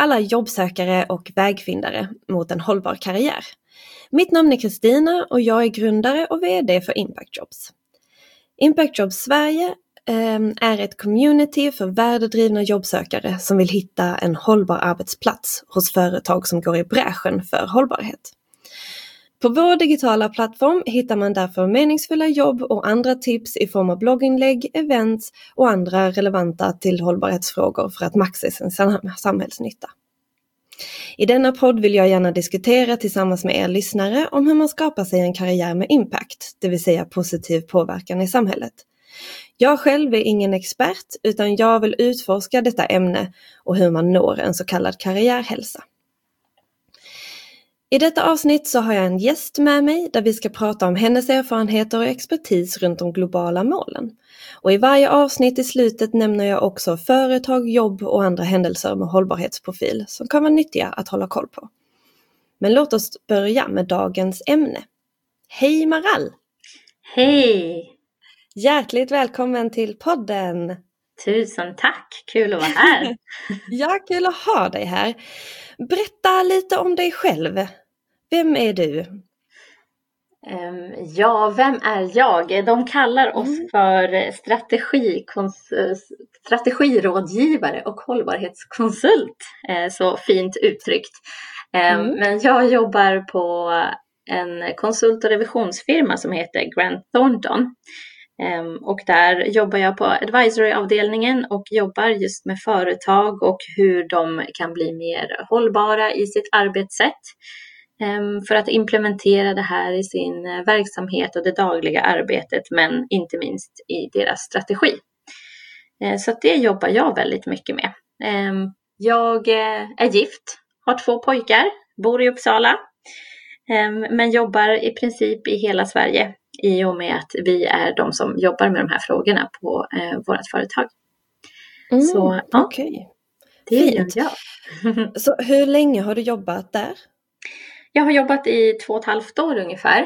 alla jobbsökare och vägfindare mot en hållbar karriär. Mitt namn är Kristina och jag är grundare och vd för Impact Jobs. Impact Jobs Sverige är ett community för värdedrivna jobbsökare som vill hitta en hållbar arbetsplats hos företag som går i bräschen för hållbarhet. På vår digitala plattform hittar man därför meningsfulla jobb och andra tips i form av blogginlägg, events och andra relevanta till hållbarhetsfrågor för att maxa sin samhällsnytta. I denna podd vill jag gärna diskutera tillsammans med er lyssnare om hur man skapar sig en karriär med impact, det vill säga positiv påverkan i samhället. Jag själv är ingen expert utan jag vill utforska detta ämne och hur man når en så kallad karriärhälsa. I detta avsnitt så har jag en gäst med mig där vi ska prata om hennes erfarenheter och expertis runt de globala målen. Och i varje avsnitt i slutet nämner jag också företag, jobb och andra händelser med hållbarhetsprofil som kan vara nyttiga att hålla koll på. Men låt oss börja med dagens ämne. Hej Maral! Hej! Hjärtligt välkommen till podden! Tusen tack! Kul att vara här! Ja, kul att ha dig här. Berätta lite om dig själv. Vem är du? Ja, vem är jag? De kallar oss för strategirådgivare och hållbarhetskonsult. Så fint uttryckt. Men jag jobbar på en konsult- och revisionsfirma som heter Grant Thornton. Och där jobbar jag på advisory-avdelningen och jobbar just med företag och hur de kan bli mer hållbara i sitt arbetssätt för att implementera det här i sin verksamhet och det dagliga arbetet, men inte minst i deras strategi. Så att det jobbar jag väldigt mycket med. Jag är gift, har 2 pojkar, bor i Uppsala, men jobbar i princip i hela Sverige i och med att vi är de som jobbar med de här frågorna på vårt företag. Så ja, okej. Det gör jag. Så hur länge har du jobbat där? Jag har jobbat i 2,5 år ungefär.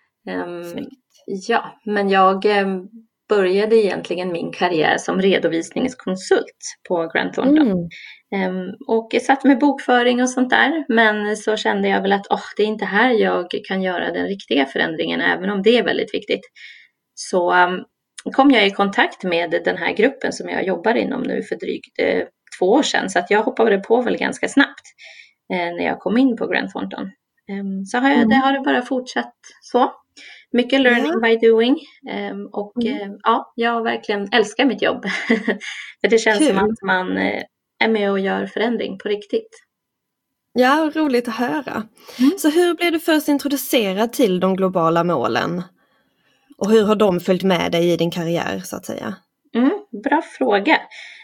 Ja, men jag började egentligen min karriär som redovisningskonsult på Grant Thornton. Och jag satt med bokföring och sånt där. Men så kände jag väl att det är inte här jag kan göra den riktiga förändringen, även om det är väldigt viktigt. Så kom jag i kontakt med den här gruppen som jag jobbar inom nu för drygt 2 år sedan. Så att jag hoppade på väl ganska snabbt när jag kom in på Grant Thornton. Så det har det bara fortsatt så. Mycket learning by doing. Och jag verkligen älskar mitt jobb. För det känns som att man är med och gör förändring på riktigt. Ja, roligt att höra. Så hur blev du först introducerad till de globala målen? Och hur har de följt med dig i din karriär så att säga? Bra fråga.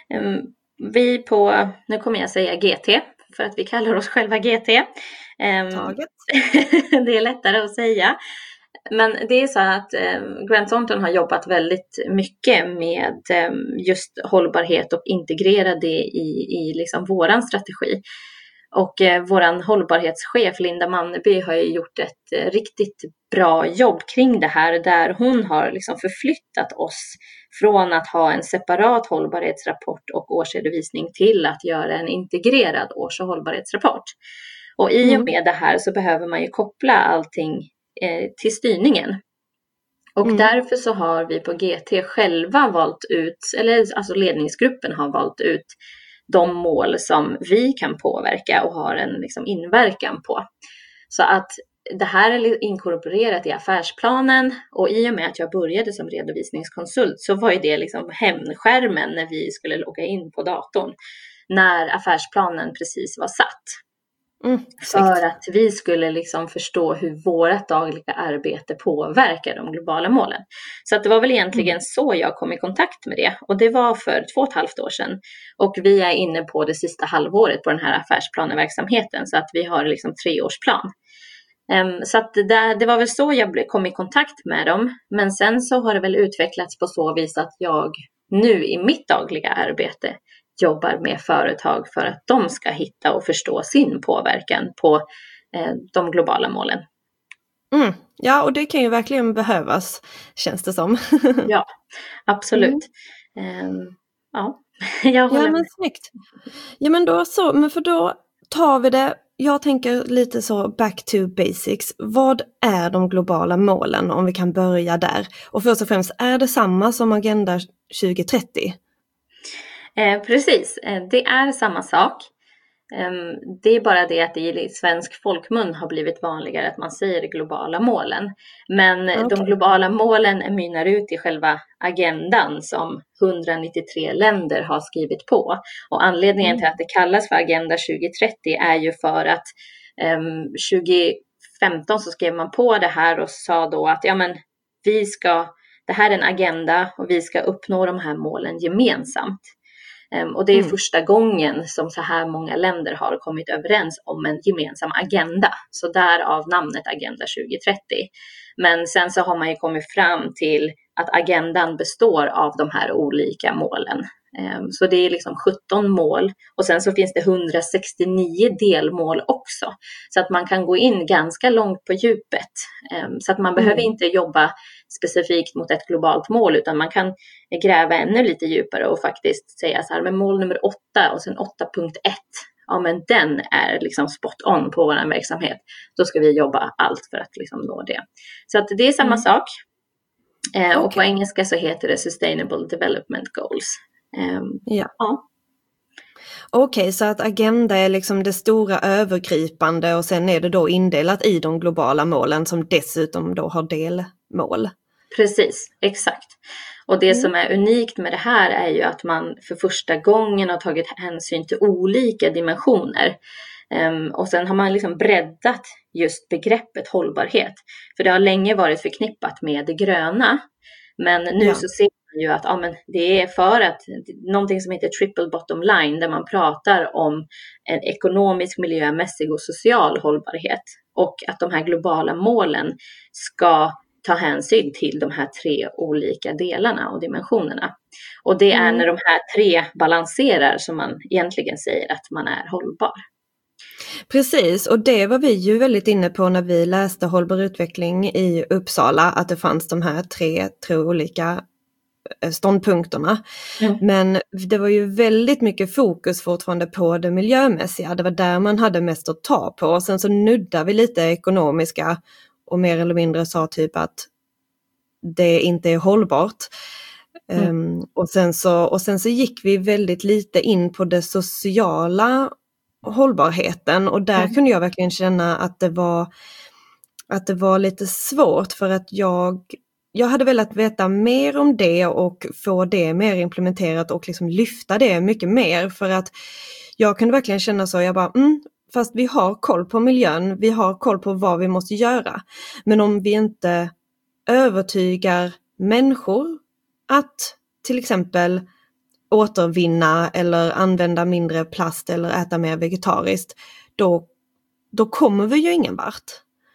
Nu kommer jag säga GT. För att vi kallar oss själva GT. Det är lättare att säga. Men det är så att Grant Thornton har jobbat väldigt mycket med just hållbarhet och integrera det i liksom våran strategi. Och våran hållbarhetschef Linda Manneby har ju gjort ett riktigt bra jobb kring det här, där hon har liksom förflyttat oss från att ha en separat hållbarhetsrapport och årsredovisning till att göra en integrerad års- och hållbarhetsrapport. Och i och med det här så behöver man ju koppla allting till styrningen. Och därför så har vi på GT själva valt ut, alltså ledningsgruppen har valt ut de mål som vi kan påverka och har en liksom inverkan på. Så att det här är inkorporerat i affärsplanen, och i och med att jag började som redovisningskonsult så var ju det liksom hemskärmen när vi skulle logga in på datorn när affärsplanen precis var satt. För att vi skulle liksom förstå hur vårt dagliga arbete påverkar de globala målen. Så att det var väl egentligen så jag kom i kontakt med det. Och det var för 2,5 år sedan. Och vi är inne på det sista halvåret på den här affärsplaneverksamheten. Så att vi har liksom 3-årsplan. Så att det var väl så jag kom i kontakt med dem. Men sen så har det väl utvecklats på så vis att jag nu i mitt dagliga arbete jobbar med företag för att de ska hitta och förstå sin påverkan på de globala målen. Ja, och det kan ju verkligen behövas, känns det som. Ja, absolut. Jag håller Ja, men med. snyggt. Ja, men då så, men för då tar vi det, jag tänker lite så back to basics. Vad är de globala målen, om vi kan börja där? Och först och främst, är det samma som Agenda 2030? Precis, det är samma sak. Det är bara det att det i svensk folkmun har blivit vanligare att man säger globala målen. Men de globala målen mynnar ut i själva agendan som 193 länder har skrivit på. Och anledningen till att det kallas för Agenda 2030 är ju för att 2015 så skrev man på det här och sa då att ja, men det här är en agenda och vi ska uppnå de här målen gemensamt. Och det är första gången som så här många länder har kommit överens om en gemensam agenda. Så därav namnet Agenda 2030. Men sen så har man ju kommit fram till att agendan består av de här olika målen. Så det är liksom 17 mål och sen så finns det 169 delmål också. Så att man kan gå in ganska långt på djupet. Så att man behöver inte jobba specifikt mot ett globalt mål, utan man kan gräva ännu lite djupare och faktiskt säga så här, men mål nummer 8 och sen 8.1. Ja, men den är liksom spot on på vår verksamhet. Då ska vi jobba allt för att liksom nå det. Så att det är samma sak. Och på engelska så heter det Sustainable Development Goals. Ja. Okej, så att agenda är liksom det stora övergripande och sen är det då indelat i de globala målen som dessutom då har delmål. Precis, exakt. Och det som är unikt med det här är ju att man för första gången har tagit hänsyn till olika dimensioner. Och sen har man liksom breddat just begreppet hållbarhet. För det har länge varit förknippat med det gröna. Men nu så ser man ju att men det är för att någonting som heter triple bottom line, där man pratar om en ekonomisk, miljömässig och social hållbarhet. Och att de här globala målen ska ta hänsyn till de här 3 olika delarna och dimensionerna. Och det är när de här 3 balanserar som man egentligen säger att man är hållbar. Precis, och det var vi ju väldigt inne på när vi läste hållbar utveckling i Uppsala, att det fanns de här 3 olika ståndpunkterna. Men det var ju väldigt mycket fokus fortfarande på det miljömässiga. Det var där man hade mest att ta på. Och sen så nuddar vi lite ekonomiska och mer eller mindre sa typ att det inte är hållbart. Och sen så gick vi väldigt lite in på det sociala hållbarheten, och där kunde jag verkligen känna att det var lite svårt, för att jag hade velat veta mer om det och få det mer implementerat och liksom lyfta det mycket mer, för att jag kunde verkligen känna så, jag bara fast vi har koll på miljön, vi har koll på vad vi måste göra, men om vi inte övertygar människor att till exempel återvinna eller använda mindre plast eller äta mer vegetariskt, då kommer vi ju ingen vart.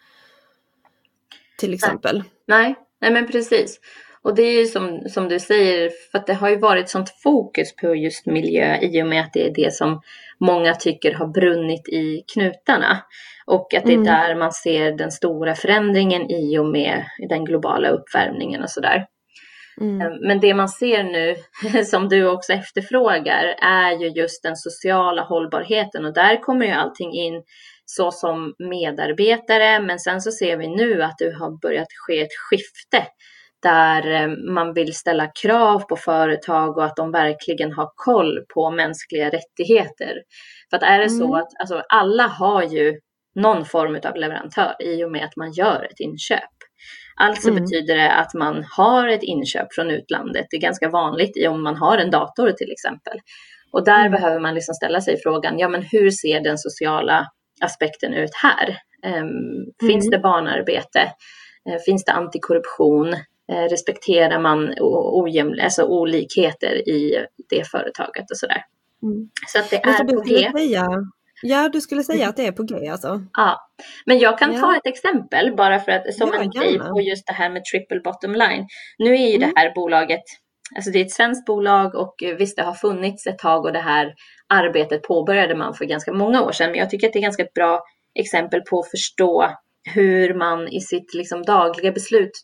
Till exempel. Nej men precis. Och det är ju som du säger, för att det har ju varit sånt fokus på just miljö i och med att det är det som många tycker har brunnit i knutarna. Och att det är där man ser den stora förändringen i och med den globala uppvärmningen och sådär. Men det man ser nu, som du också efterfrågar, är ju just den sociala hållbarheten. Och där kommer ju allting in så som medarbetare. Men sen så ser vi nu att det har börjat ske ett skifte där man vill ställa krav på företag och att de verkligen har koll på mänskliga rättigheter. För att är det så att alltså, alla har ju någon form av leverantör i och med att man gör ett inköp. Alltså betyder det att man har ett inköp från utlandet. Det är ganska vanligt om man har en dator till exempel. Och där behöver man liksom ställa sig frågan, ja men hur ser den sociala aspekten ut här? Finns det barnarbete? Finns det antikorruption? Respekterar man alltså olikheter i det företaget och sådär. Så att det är på G. Ja, du skulle säga att det är på G alltså. Ja, men jag kan ta ett exempel bara för att som en grej på just det här med triple bottom line. Nu är ju det här bolaget, alltså det är ett svenskt bolag och visst det har funnits ett tag och det här arbetet påbörjade man för ganska många år sedan. Men jag tycker att det är ganska ett bra exempel på att förstå hur man i sitt liksom dagliga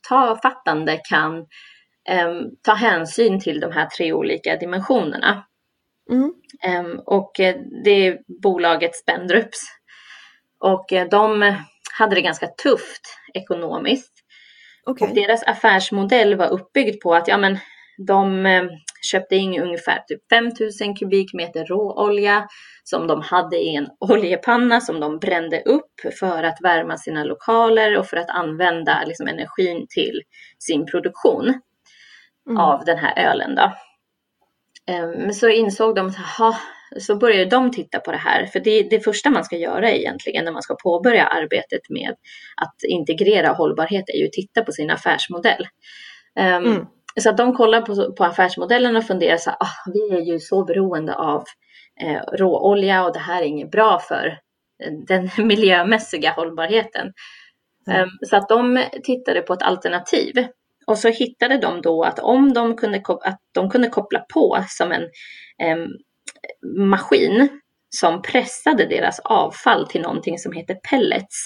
beslutsfattande kan ta hänsyn till de här 3 olika dimensionerna. Och det är bolaget Spendrups. Och de hade det ganska tufft ekonomiskt. Okay. Och deras affärsmodell var uppbyggd på att de köpte in ungefär typ 5000 kubikmeter råolja som de hade i en oljepanna som de brände upp för att värma sina lokaler och för att använda liksom energin till sin produktion av den här ölen då. Men så insåg de, så började de titta på det här. För det första man ska göra egentligen när man ska påbörja arbetet med att integrera hållbarhet är ju att titta på sin affärsmodell. Så att de kollar på affärsmodellen och funderar så här, vi är ju så beroende av råolja och det här är inget bra för den miljömässiga hållbarheten. Så att de tittade på ett alternativ. Och så hittade de då att om de kunde koppla på som en maskin som pressade deras avfall till någonting som heter pellets.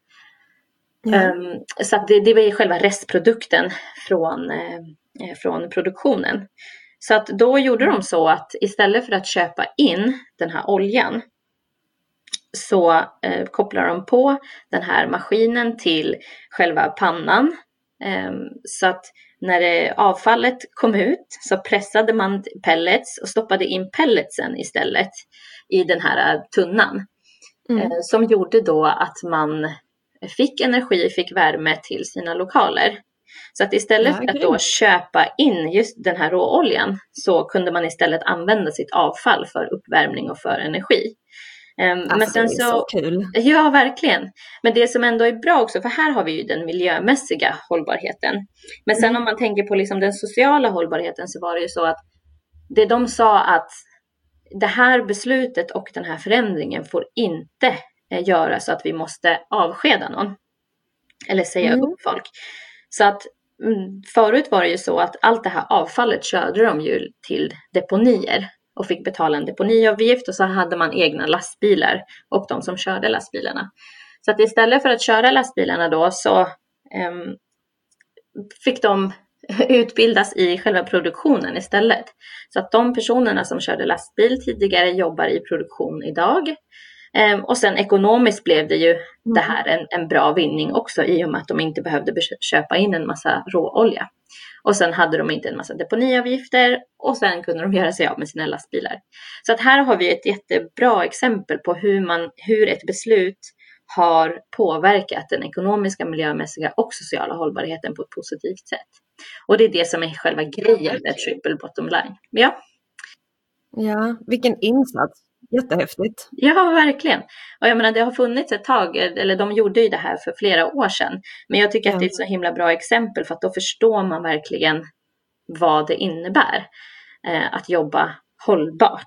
Så att det var själva restprodukten från produktionen. Så att då gjorde de så att istället för att köpa in den här oljan så kopplar de på den här maskinen till själva pannan. Så att när avfallet kom ut så pressade man pellets och stoppade in pelletsen istället i den här tunnan. Som gjorde då att man fick energi, fick värme till sina lokaler. Så att istället för att då köpa in just den här råoljan så kunde man istället använda sitt avfall för uppvärmning och för energi. Men sen det är så kul. Ja, verkligen. Men det som ändå är bra också, för här har vi ju den miljömässiga hållbarheten. Men sen om man tänker på liksom den sociala hållbarheten så var det ju så att det de sa att det här beslutet och den här förändringen får inte göra så att vi måste avskeda någon. Eller säga upp folk. Så att förut var det ju så att allt det här avfallet körde de ju till deponier. Och fick betala en deponiavgift och så hade man egna lastbilar och de som körde lastbilarna. Så att istället för att köra lastbilarna då så fick de utbildas i själva produktionen istället. Så att de personerna som körde lastbil tidigare jobbar i produktion idag. Och sen ekonomiskt blev det ju det här en bra vinning också i och med att de inte behövde köpa in en massa råolja. Och sen hade de inte en massa deponiavgifter och sen kunde de göra sig av med sina lastbilar. Så att här har vi ett jättebra exempel på hur ett beslut har påverkat den ekonomiska, miljömässiga och sociala hållbarheten på ett positivt sätt. Och det är det som är själva grejen med triple bottom line. Ja, vilken insats. Jättehäftigt. Ja, verkligen. Och jag menar, det har funnits ett tag, eller de gjorde ju det här för flera år sedan. Men jag tycker att det är ett så himla bra exempel för att då förstår man verkligen vad det innebär att jobba hållbart.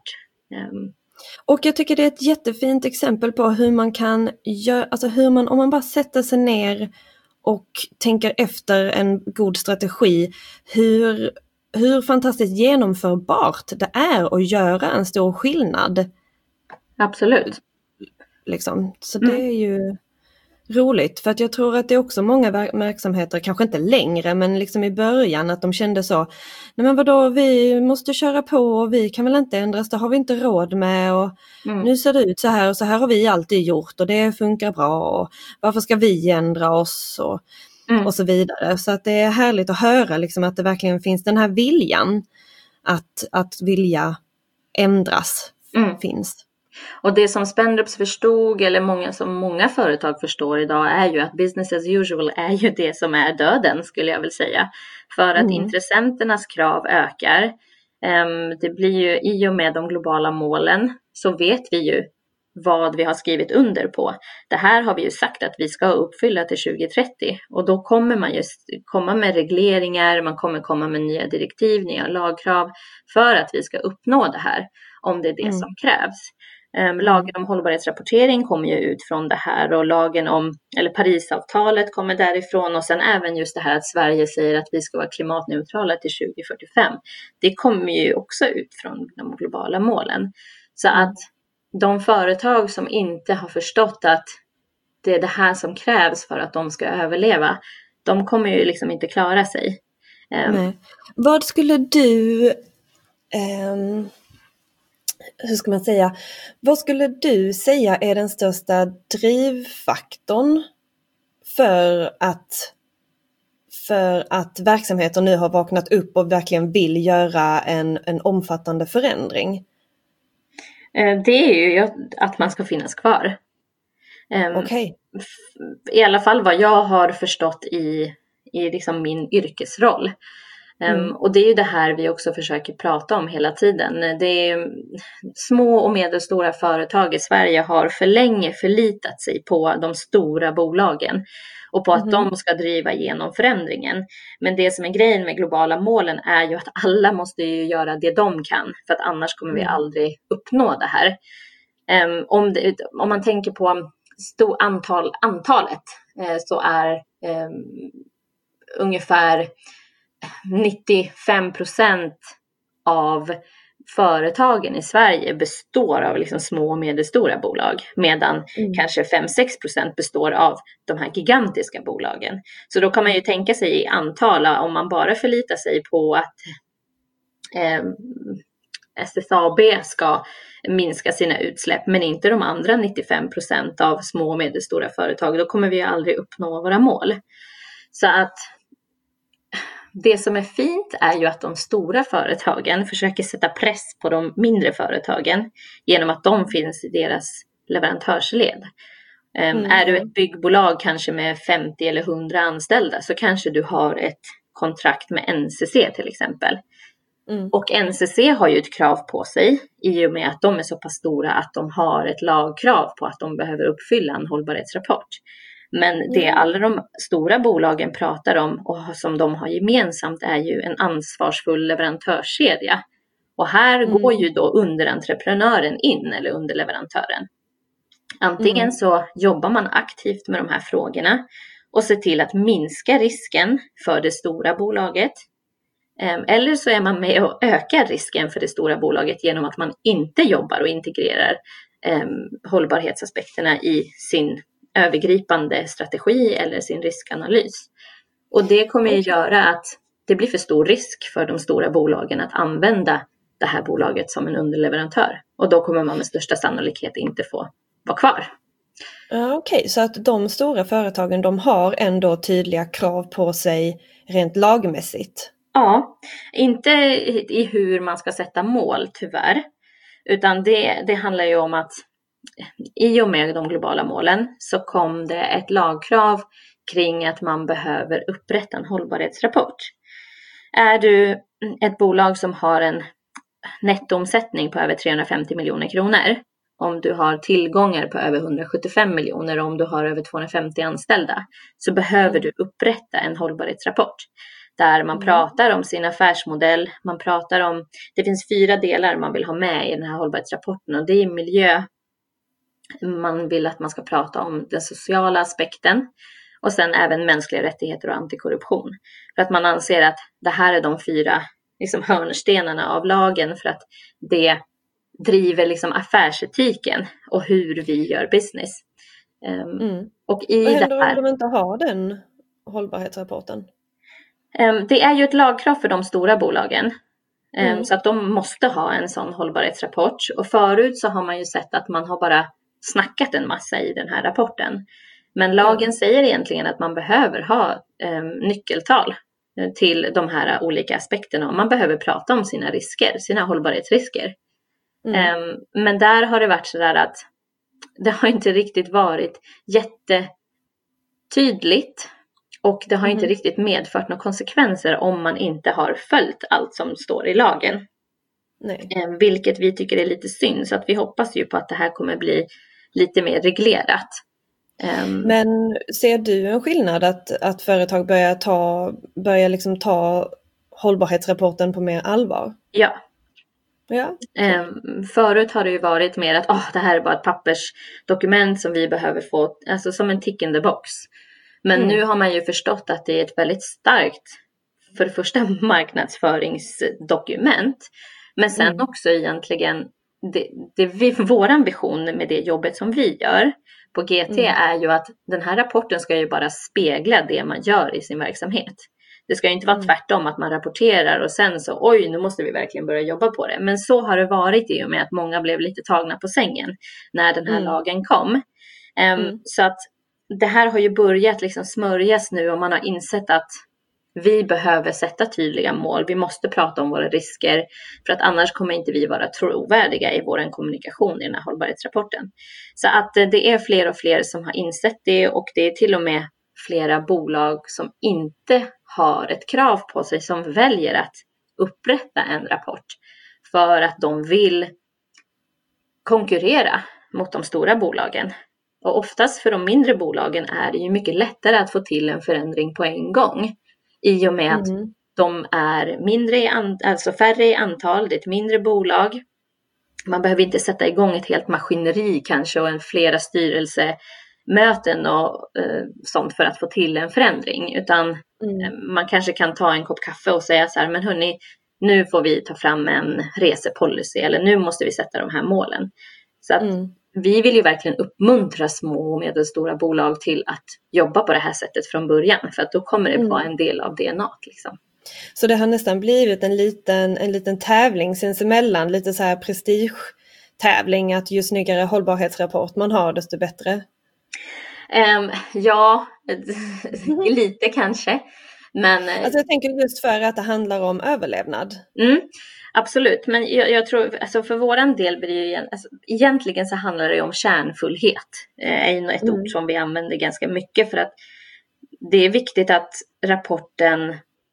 Och jag tycker det är ett jättefint exempel på hur man kan göra, alltså om man bara sätter sig ner och tänker efter en god strategi, hur fantastiskt genomförbart det är att göra en stor skillnad. Absolut. Liksom. Så det är ju roligt, för att jag tror att det är också många verksamheter, kanske inte längre, men liksom i början att de kände så, nej men vadå, vi måste köra på och vi kan väl inte ändras, det har vi inte råd med och nu ser det ut så här och så här har vi alltid gjort och det funkar bra och varför ska vi ändra oss och så vidare. Så att det är härligt att höra liksom att det verkligen finns den här viljan att vilja ändras finns. Och det som Spendrups förstod, eller många företag förstår idag, är ju att business as usual är ju det som är döden, skulle jag väl säga. För att intressenternas krav ökar. Det blir ju i och med de globala målen så vet vi ju vad vi har skrivit under på. Det här har vi ju sagt att vi ska uppfylla till 2030. Och då kommer man just komma med regleringar, man kommer komma med nya direktiv, nya lagkrav för att vi ska uppnå det här, om det är det som krävs. Lagen om hållbarhetsrapportering kommer ju ut från det här och Parisavtalet kommer därifrån och sen även just det här att Sverige säger att vi ska vara klimatneutrala till 2045. Det kommer ju också ut från de globala målen. Så att de företag som inte har förstått att det är det här som krävs för att de ska överleva, de kommer ju liksom inte klara sig. Nej. Vad skulle du hur ska man säga, vad skulle du säga är den största drivfaktorn för att verksamheter nu har vaknat upp och verkligen vill göra en omfattande förändring? Det är ju att man ska finnas kvar. Okej. I alla fall vad jag har förstått i liksom min yrkesroll. Och det är ju det här vi också försöker prata om hela tiden. Det är små och medelstora företag i Sverige har för länge förlitat sig på de stora bolagen och på att de ska driva igenom förändringen. Men det som är grejen med globala målen är ju att alla måste ju göra det de kan, för att annars kommer vi aldrig uppnå det här. Om man tänker på antalet så är ungefär 95% av företagen i Sverige består av liksom små och medelstora bolag, medan kanske 5-6% består av de här gigantiska bolagen. Så då kan man ju tänka sig i antal, om man bara förlitar sig på att SSAB ska minska sina utsläpp men inte de andra 95% av små och medelstora företag, då kommer vi aldrig uppnå våra mål. Så att det som är fint är ju att de stora företagen försöker sätta press på de mindre företagen genom att de finns i deras leverantörsled. Är du ett byggbolag kanske med 50 eller 100 anställda, så kanske du har ett kontrakt med NCC till exempel. Och NCC har ju ett krav på sig i och med att de är så pass stora att de har ett lagkrav på att de behöver uppfylla en hållbarhetsrapport. Men det alla de stora bolagen pratar om och som de har gemensamt är ju en ansvarsfull leverantörskedja. Och här går ju då underentreprenören in, eller underleverantören. Antingen så jobbar man aktivt med de här frågorna och ser till att minska risken för det stora bolaget. Eller så är man med och ökar risken för det stora bolaget genom att man inte jobbar och integrerar hållbarhetsaspekterna i sin övergripande strategi eller sin riskanalys. Och det kommer ju göra att det blir för stor risk för de stora bolagen att använda det här bolaget som en underleverantör. Och då kommer man med största sannolikhet inte få vara kvar. Okej, så att de stora företagen, de har ändå tydliga krav på sig rent lagmässigt? Ja, inte i hur man ska sätta mål tyvärr. Utan det handlar ju om att i och med de globala målen så kom det ett lagkrav kring att man behöver upprätta en hållbarhetsrapport. Är du ett bolag som har en nettoomsättning på över 350 miljoner kronor, om du har tillgångar på över 175 miljoner och om du har över 250 anställda, så behöver du upprätta en hållbarhetsrapport. Där man pratar om sin affärsmodell, man pratar om, det finns 4 delar man vill ha med i den här hållbarhetsrapporten, och det är miljö. Man vill att man ska prata om den sociala aspekten och sen även mänskliga rättigheter och antikorruption. För att man anser att det här är de 4 liksom hörnstenarna av lagen, för att det driver liksom affärsetiken och hur vi gör business. Och i vad händer det här, om de inte har den hållbarhetsrapporten? det är ju ett lagkrav för de stora bolagen. Så att de måste ha en sån hållbarhetsrapport. Och förut så har man ju sett att man har bara snackat en massa i den här rapporten. Men lagen säger egentligen att man behöver ha nyckeltal till de här olika aspekterna. Och man behöver prata om sina risker, sina hållbarhetsrisker. Men där har det varit så där att det har inte riktigt varit jättetydligt. Och det har inte riktigt medfört några konsekvenser om man inte har följt allt som står i lagen. Nej. Vilket vi tycker är lite synd. Så att vi hoppas ju på att det här kommer bli lite mer reglerat. Men ser du en skillnad att företag börjar liksom ta hållbarhetsrapporten på mer allvar? Ja. Ja. Förut har det ju varit mer att det här är bara ett pappersdokument som vi behöver få, alltså som en tick in the box. Men nu har man ju förstått att det är ett väldigt starkt, för det första, marknadsföringsdokument. Men sen också egentligen, våran vision med det jobbet som vi gör på GT är ju att den här rapporten ska ju bara spegla det man gör i sin verksamhet. Det ska ju inte vara tvärtom att man rapporterar och sen så oj, nu måste vi verkligen börja jobba på det. Men så har det varit i och med att många blev lite tagna på sängen när den här lagen kom. Så att det här har ju börjat liksom smörjas nu och man har insett att vi behöver sätta tydliga mål. Vi måste prata om våra risker för att annars kommer inte vi vara trovärdiga i vår kommunikation i den här hållbarhetsrapporten. Så att det är fler och fler som har insett det och det är till och med flera bolag som inte har ett krav på sig som väljer att upprätta en rapport för att de vill konkurrera mot de stora bolagen. Och oftast för de mindre bolagen är det ju mycket lättare att få till en förändring på en gång. I och med att de är alltså färre i antal, det är ett mindre bolag. Man behöver inte sätta igång ett helt maskineri kanske och flera styrelsemöten och sånt för att få till en förändring. Utan man kanske kan ta en kopp kaffe och säga så här, men hörni, nu får vi ta fram en resepolicy eller nu måste vi sätta de här målen. Så att vi vill ju verkligen uppmuntra små och medelstora bolag till att jobba på det här sättet från början. För att då kommer det vara en del av DNA liksom. Så det har nästan blivit en liten tävling sinsemellan, lite så här prestigetävling, att ju snyggare hållbarhetsrapport man har desto bättre? Ja, lite kanske. Men, alltså jag tänker just för att det handlar om överlevnad. Absolut, men jag tror, alltså för våran del blir det ju, alltså, egentligen så handlar det om kärnfullhet. Är ju ett ord som vi använder ganska mycket för att det är viktigt att rapporten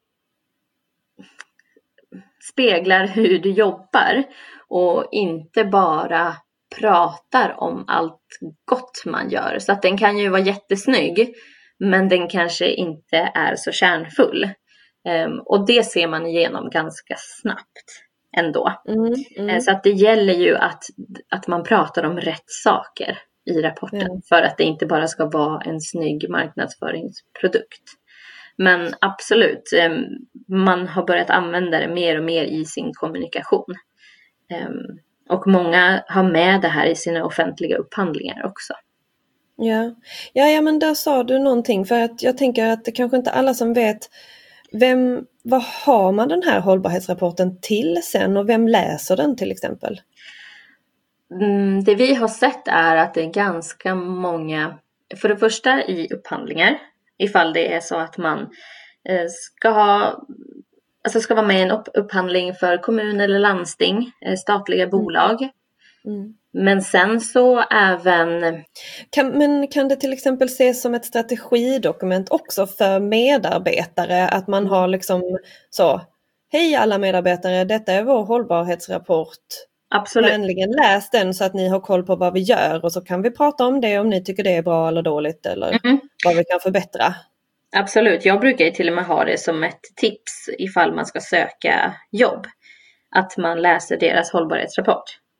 speglar hur du jobbar och inte bara pratar om allt gott man gör. Så att den kan ju vara jättesnygg, men den kanske inte är så kärnfull. Och det ser man igenom ganska snabbt ändå. Så att det gäller ju att man pratar om rätt saker i rapporten. För att det inte bara ska vara en snygg marknadsföringsprodukt. Men absolut, man har börjat använda det mer och mer i sin kommunikation. Och många har med det här i sina offentliga upphandlingar också. Ja, men där sa du någonting, för att jag tänker att det kanske inte alla som vet vad har man den här hållbarhetsrapporten till sen och vem läser den till exempel? Det vi har sett är att det är ganska många, för det första i upphandlingar, ifall det är så att man ska vara med i en upphandling för kommun eller landsting, statliga bolag. Men sen så även... Kan det till exempel ses som ett strategidokument också för medarbetare? Att man har liksom så, hej alla medarbetare, detta är vår hållbarhetsrapport. Absolut. Vänligen läs den så att ni har koll på vad vi gör och så kan vi prata om det om ni tycker det är bra eller dåligt eller vad vi kan förbättra. Absolut, jag brukar ju till och med ha det som ett tips ifall man ska söka jobb. Att man läser deras hållbarhetsrapport.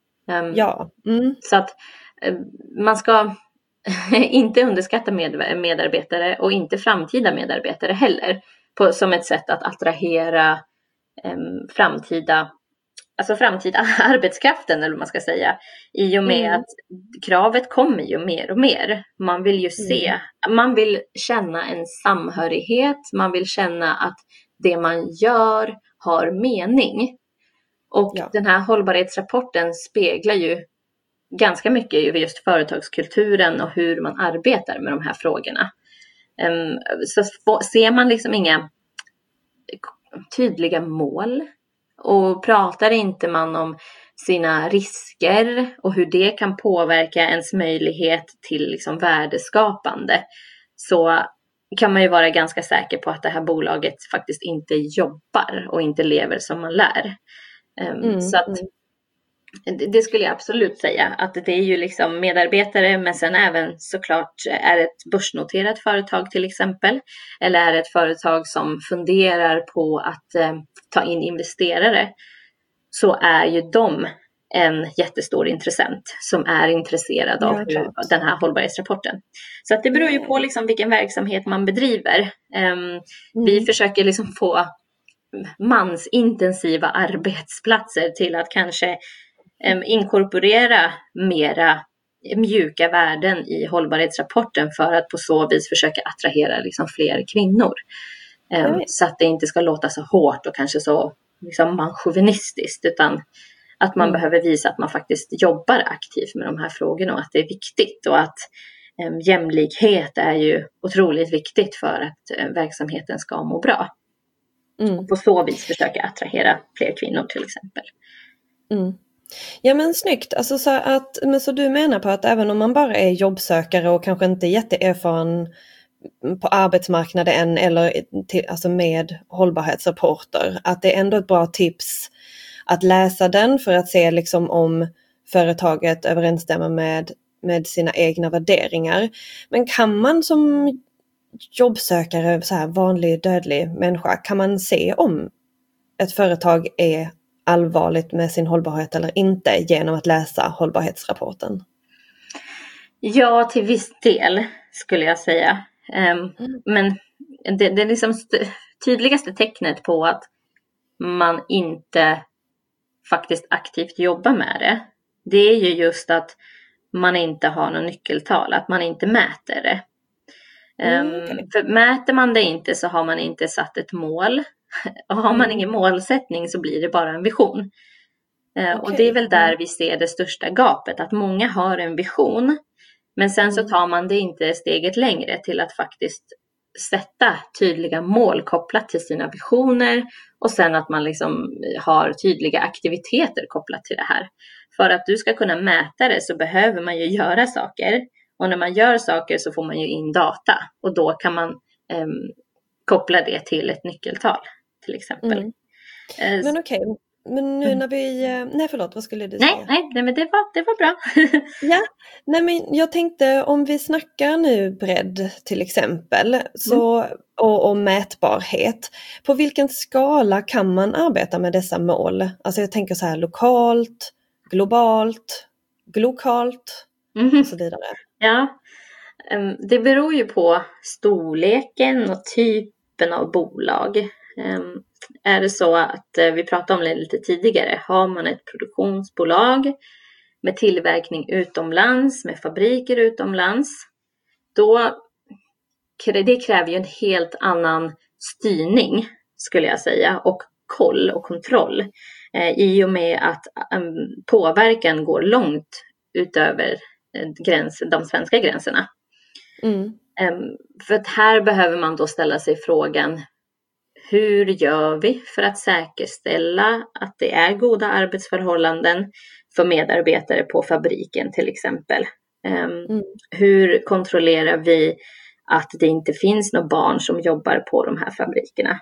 Så att man ska inte underskatta medarbetare och inte framtida medarbetare heller. Som ett sätt att attrahera framtida arbetskraften eller vad man ska säga. I och med att kravet kommer ju mer och mer. Man vill ju man vill känna en samhörighet. Man vill känna att det man gör har mening. Och den här hållbarhetsrapporten speglar ju ganska mycket över just företagskulturen och hur man arbetar med de här frågorna. Så ser man liksom inga tydliga mål och pratar inte man om sina risker och hur det kan påverka ens möjlighet till liksom värdeskapande, så kan man ju vara ganska säker på att det här bolaget faktiskt inte jobbar och inte lever som man lär. Så att det skulle jag absolut säga, att det är ju liksom medarbetare, men sen även såklart är ett börsnoterat företag till exempel, eller är ett företag som funderar på att ta in investerare, så är ju de en jättestor intressent som är intresserad av den här hållbarhetsrapporten. Så att det beror ju på liksom vilken verksamhet man bedriver. Vi försöker liksom få mansintensiva arbetsplatser till att kanske inkorporera mera mjuka värden i hållbarhetsrapporten för att på så vis försöka attrahera liksom fler kvinnor. Så att det inte ska låta så hårt och kanske så liksom manchauvinistiskt, utan att man behöver visa att man faktiskt jobbar aktivt med de här frågorna och att det är viktigt, och att jämlikhet är ju otroligt viktigt för att verksamheten ska må bra. Och på så vis försöka attrahera fler kvinnor till exempel. Ja, men snyggt. Alltså så du menar på att även om man bara är jobbsökare och kanske inte jätteerfaren på arbetsmarknaden eller alltså med hållbarhetsrapporter, att det är ändå ett bra tips att läsa den för att se liksom om företaget överensstämmer med sina egna värderingar. Men kan man som jobbsökare, så här vanlig dödlig människa, kan man se om ett företag är allvarligt med sin hållbarhet eller inte genom att läsa hållbarhetsrapporten? Ja, till viss del skulle jag säga. Men det liksom tydligaste tecknet på att man inte faktiskt aktivt jobbar med det är ju just att man inte har någon nyckeltal, att man inte mäter det. För mäter man det inte så har man inte satt ett mål. Och har man ingen målsättning så blir det bara en vision. Och det är väl där vi ser det största gapet, att många har en vision, men sen så tar man det inte steget längre till att faktiskt sätta tydliga mål kopplat till sina visioner, och sen att man liksom har tydliga aktiviteter kopplat till det här. För att du ska kunna mäta det så behöver man ju göra saker, och när man gör saker så får man ju in data, och då kan man koppla det till ett nyckeltal till exempel. Men okej. Men nu när vi... Nej, förlåt, vad skulle du säga? Nej, men det var bra. Ja, nej, men jag tänkte om vi snackar nu bredd till exempel så, och mätbarhet. På vilken skala kan man arbeta med dessa mål? Alltså jag tänker så här lokalt, globalt, glokalt och så vidare. Ja, det beror ju på storleken och typen av bolag. Är det så att vi pratade om det lite tidigare, har man ett produktionsbolag med tillverkning utomlands, med fabriker utomlands, då det kräver ju en helt annan styrning skulle jag säga, och koll och kontroll, i och med att påverkan går långt utöver de svenska gränserna. För att här behöver man då ställa sig frågan, hur gör vi för att säkerställa att det är goda arbetsförhållanden för medarbetare på fabriken till exempel? Hur kontrollerar vi att det inte finns några barn som jobbar på de här fabrikerna?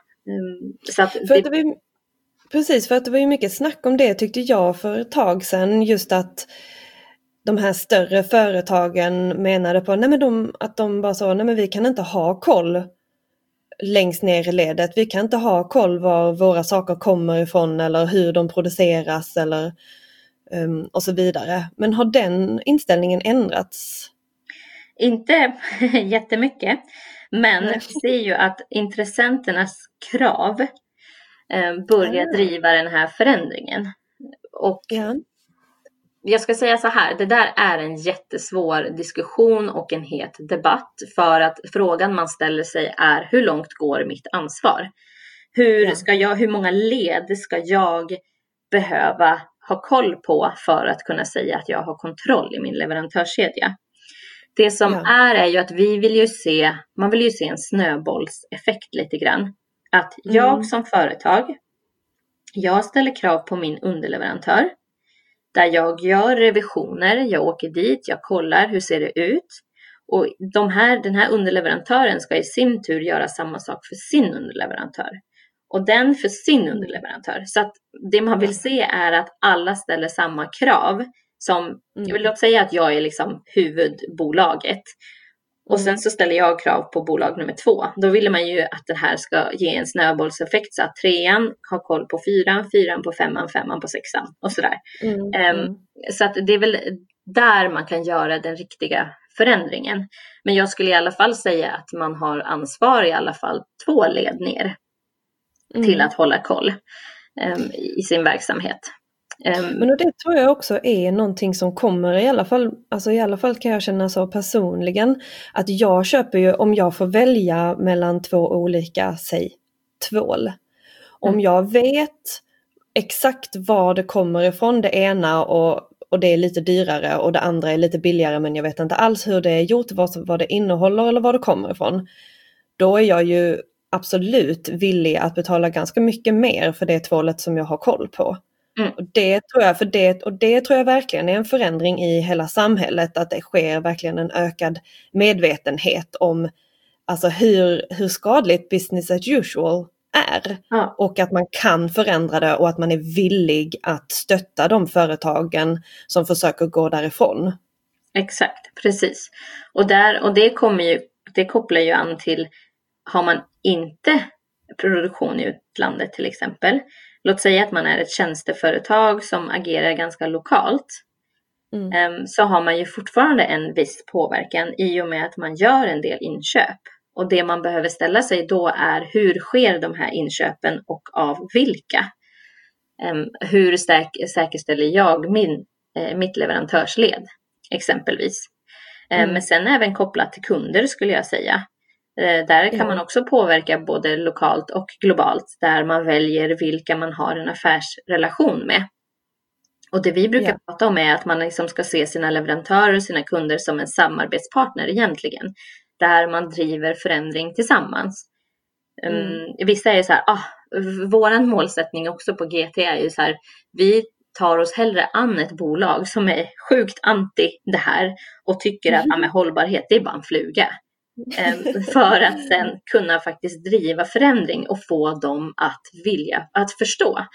Precis, för att det var ju mycket snack om det tyckte jag för ett tag sedan, just att de här större företagen menade på att de bara sa, nej men vi kan inte ha koll längst ner i ledet. Vi kan inte ha koll var våra saker kommer ifrån eller hur de produceras eller och så vidare. Men har den inställningen ändrats? Inte jättemycket. Men vi ser ju att intressenternas krav börjar driva den här förändringen. Och jag ska säga så här, det där är en jättesvår diskussion och en het debatt, för att frågan man ställer sig är, hur långt går mitt ansvar? Hur många led ska jag behöva ha koll på för att kunna säga att jag har kontroll i min leverantörskedja? Det som är ju att man vill ju se en snöbollseffekt lite grann. Att jag som företag, jag ställer krav på min underleverantör. Där jag gör revisioner, jag åker dit, jag kollar hur ser det ut. Och den här underleverantören ska i sin tur göra samma sak för sin underleverantör. Och den för sin underleverantör. Så att det man vill se är att alla ställer samma krav. Jag vill säga att jag är liksom huvudbolaget. Och sen så ställer jag krav på bolag nummer 2. Då vill man ju att det här ska ge en snöbollseffekt. Så att 3:an har koll på 4:an, 4:an på 5:an, 5:an på 6:an och sådär. Så att det är väl där man kan göra den riktiga förändringen. Men jag skulle i alla fall säga att man har ansvar i alla fall 2 led ner till att hålla koll i sin verksamhet. Men och det tror jag också är någonting som kommer i alla fall kan jag känna så personligen, att jag köper ju, om jag får välja mellan två olika, säg tvål. Om jag vet exakt var det kommer ifrån, det ena och det är lite dyrare och det andra är lite billigare, men jag vet inte alls hur det är gjort, vad det innehåller eller var det kommer ifrån. Då är jag ju absolut villig att betala ganska mycket mer för det tvålet som jag har koll på. Och det tror jag verkligen är en förändring i hela samhället, att det sker verkligen en ökad medvetenhet om alltså hur skadligt business as usual är. Ja. Och att man kan förändra det och att man är villig att stötta de företagen som försöker gå därifrån. Exakt, precis. Och det kopplar ju an till, har man inte produktion i utlandet till exempel. Låt säga att man är ett tjänsteföretag som agerar ganska lokalt. Så har man ju fortfarande en viss påverkan i och med att man gör en del inköp. Och det man behöver ställa sig då är, hur sker de här inköpen och av vilka? Hur säkerställer jag mitt leverantörsled exempelvis? Men sen även kopplat till kunder skulle jag säga. Där kan man också påverka både lokalt och globalt, där man väljer vilka man har en affärsrelation med. Och det vi brukar prata om är att man liksom ska se sina leverantörer och sina kunder som en samarbetspartner egentligen. Där man driver förändring tillsammans. Vissa är så här, våran målsättning också på GT är ju så här, vi tar oss hellre an ett bolag som är sjukt anti det här och tycker att hållbarhet, det är bara en fluga. För att sen kunna faktiskt driva förändring och få dem att förstå.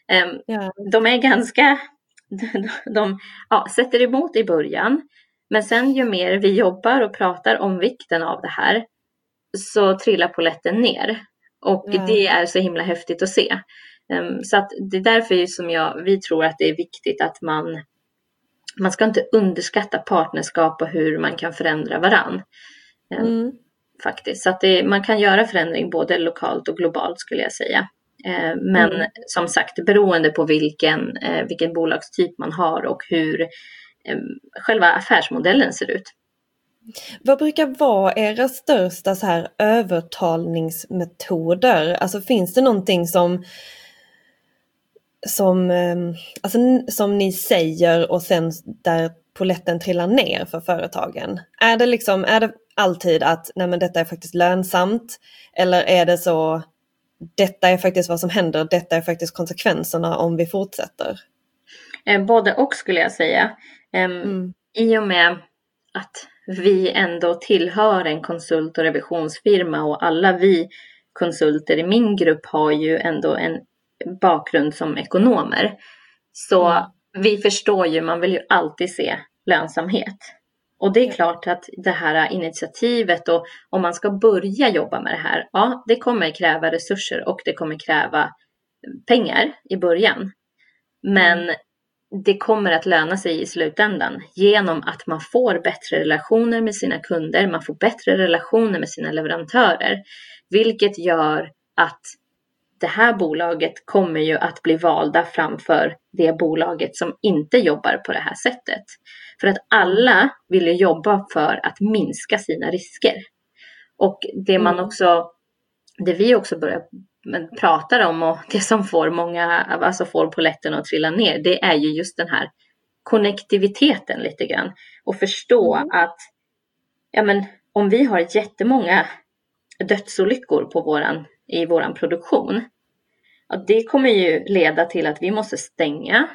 De är ganska, de sätter emot i början, men sen ju mer vi jobbar och pratar om vikten av det här, så trillar polletten ner. Och det är så himla häftigt att se. Så att det är därför som vi tror att det är viktigt att man ska inte underskatta partnerskap och hur man kan förändra varann. Faktiskt. Så att man kan göra förändring både lokalt och globalt skulle jag säga. Men som sagt, beroende på vilken bolagstyp man har och hur själva affärsmodellen ser ut. Vad brukar vara era största så här övertalningsmetoder? Alltså finns det någonting som ni säger och sen där polletten trillar ner för företagen? Är det alltid att nej men detta är faktiskt lönsamt, eller är det så detta är faktiskt vad som händer, detta är faktiskt konsekvenserna om vi fortsätter? Både och skulle jag säga. I och med att vi ändå tillhör en konsult- och revisionsfirma och alla vi konsulter i min grupp har ju ändå en bakgrund som ekonomer. Så vi förstår ju, man vill ju alltid se lönsamhet. Och det är klart att det här initiativet, och om man ska börja jobba med det här, det kommer kräva resurser och det kommer kräva pengar i början. Men det kommer att löna sig i slutändan genom att man får bättre relationer med sina kunder, man får bättre relationer med sina leverantörer, vilket gör att det här bolaget kommer ju att bli valda framför det bolaget som inte jobbar på det här sättet. För att alla vill ju jobba för att minska sina risker. Och det vi också börjar prata om, och det som får många, får polletten att trilla ner, det är ju just den här konnektiviteten lite grann. Och förstå att om vi har jättemånga dödsolyckor i våran produktion, det kommer ju leda till att vi måste stänga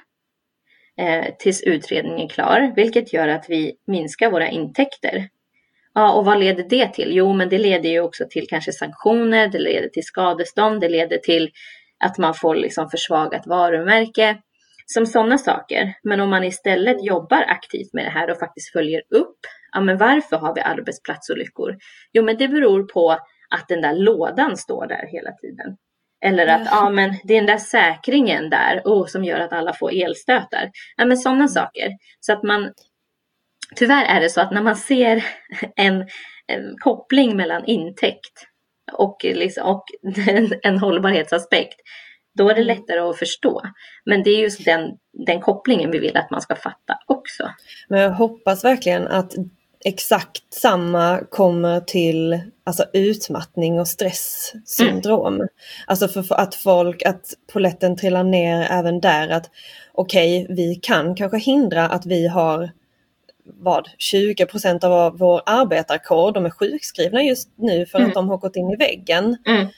tills utredningen är klar, vilket gör att vi minskar våra intäkter. Och vad leder det till? Jo, men det leder ju också till kanske sanktioner, det leder till skadestånd, det leder till att man får liksom försvagat varumärke, som sådana saker. Men om man istället jobbar aktivt med det här och faktiskt följer upp, men varför har vi arbetsplatsolyckor? Jo, men det beror på att den där lådan står där hela tiden. Eller att men det är den där säkringen där som gör att alla får elstötar. Men sådana saker. Så att tyvärr är det så att när man ser en koppling mellan intäkt och en hållbarhetsaspekt, Då är det lättare att förstå. Men det är just den kopplingen vi vill att man ska fatta också. Men jag hoppas verkligen att exakt samma kommer till alltså utmattning och stresssyndrom. Alltså för att poletten trillar ner även där, att okej, vi kan kanske hindra att vi har 20% av vår arbetarkår, de är sjukskrivna just nu för att de har gått in i väggen.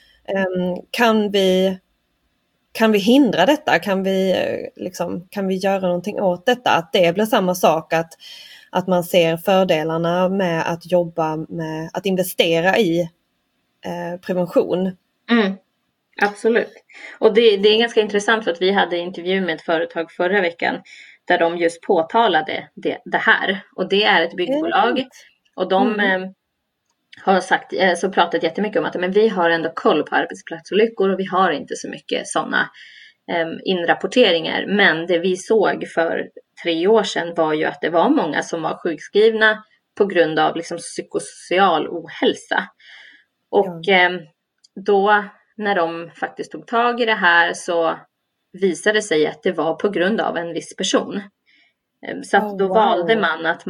Kan vi hindra detta? Kan vi göra någonting åt detta? Att det blir samma sak, att man ser fördelarna med att jobba med att investera i prevention. Absolut. Och det är ganska intressant, för att vi hade intervju med ett företag förra veckan där de just påtalade det här. Och det är ett byggbolag. Och de har pratat jättemycket om att men vi har ändå koll på arbetsplatsolyckor och vi har inte så mycket sådana inrapporteringar. Men det vi såg för 3 år sedan var ju att det var många som var sjukskrivna på grund av liksom psykosocial ohälsa. Och då när de faktiskt tog tag i det här så visade det sig att det var på grund av en viss person. Så att då valde man att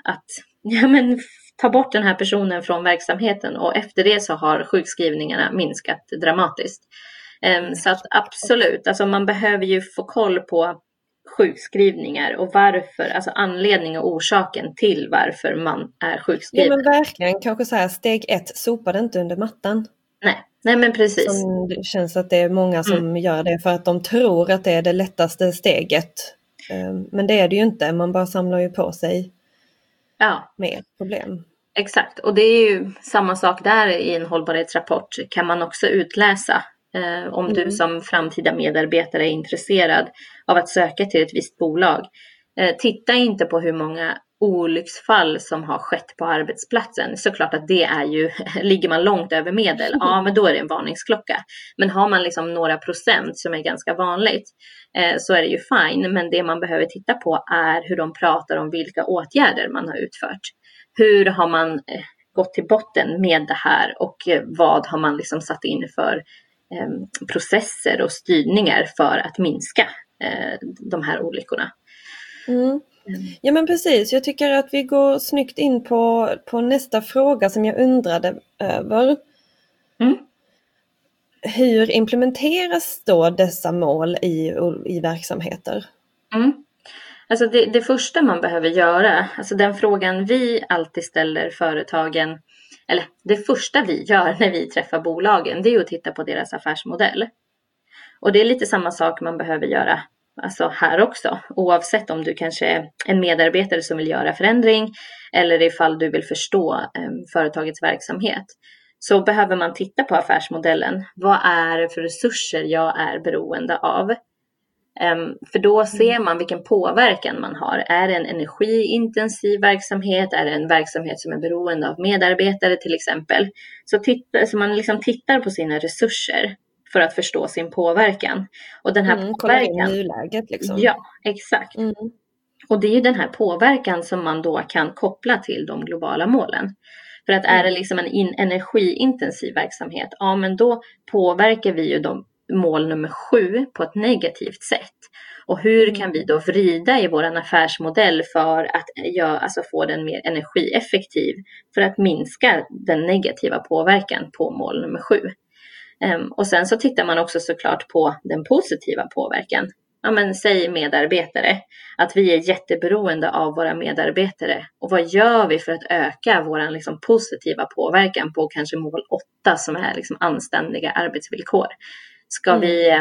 ta bort den här personen från verksamheten, och efter det så har sjukskrivningarna minskat dramatiskt. Så att absolut, alltså man behöver ju få koll på sjukskrivningar och varför, alltså anledning och orsaken till varför man är sjukskriven. Ja, men verkligen, kanske så här, steg 1, sopa det inte under mattan. Nej, men precis. Det känns att det är många som gör det för att de tror att det är det lättaste steget. Men det är det ju inte, man bara samlar ju på sig mer problem. Exakt, och det är ju samma sak där i en hållbarhetsrapport, kan man också utläsa om du som framtida medarbetare är intresserad av att söka till ett visst bolag. Titta inte på hur många olycksfall som har skett på arbetsplatsen. Såklart att det är ju, ligger man långt över medel, men då är det en varningsklocka. Men har man liksom några procent som är ganska vanligt, så är det ju fine. Men det man behöver titta på är hur de pratar om vilka åtgärder man har utfört. Hur har man gått till botten med det här, och vad har man liksom satt in för processer och styrningar för att minska de här olyckorna. Ja, men precis, jag tycker att vi går snyggt in på nästa fråga som jag undrade över. Hur implementeras då dessa mål i verksamheter? Alltså det första man behöver göra, alltså den frågan vi alltid ställer företagen, eller det första vi gör när vi träffar bolagen, det är att titta på deras affärsmodell. Och det är lite samma sak man behöver göra alltså här också. Oavsett om du kanske är en medarbetare som vill göra förändring, eller ifall du vill förstå företagets verksamhet, så behöver man titta på affärsmodellen. Vad är det för resurser jag är beroende av? För då ser man vilken påverkan man har. Är det en energiintensiv verksamhet? Är det en verksamhet som är beroende av medarbetare till exempel? Så man liksom tittar på sina resurser för att förstå sin påverkan. Och den här påverkan, nuläget liksom. Ja, exakt. Och det är ju den här påverkan som man då kan koppla till de globala målen. För att är det liksom en energiintensiv verksamhet, men då påverkar vi ju mål nummer 7 på ett negativt sätt. Och hur kan vi då vrida i våran affärsmodell för att få den mer energieffektiv, för att minska den negativa påverkan på mål nummer 7. Och sen så tittar man också såklart på den positiva påverkan. Säg medarbetare, att vi är jätteberoende av våra medarbetare, och vad gör vi för att öka våran liksom positiva påverkan på kanske mål 8 som är liksom anständiga arbetsvillkor. Ska vi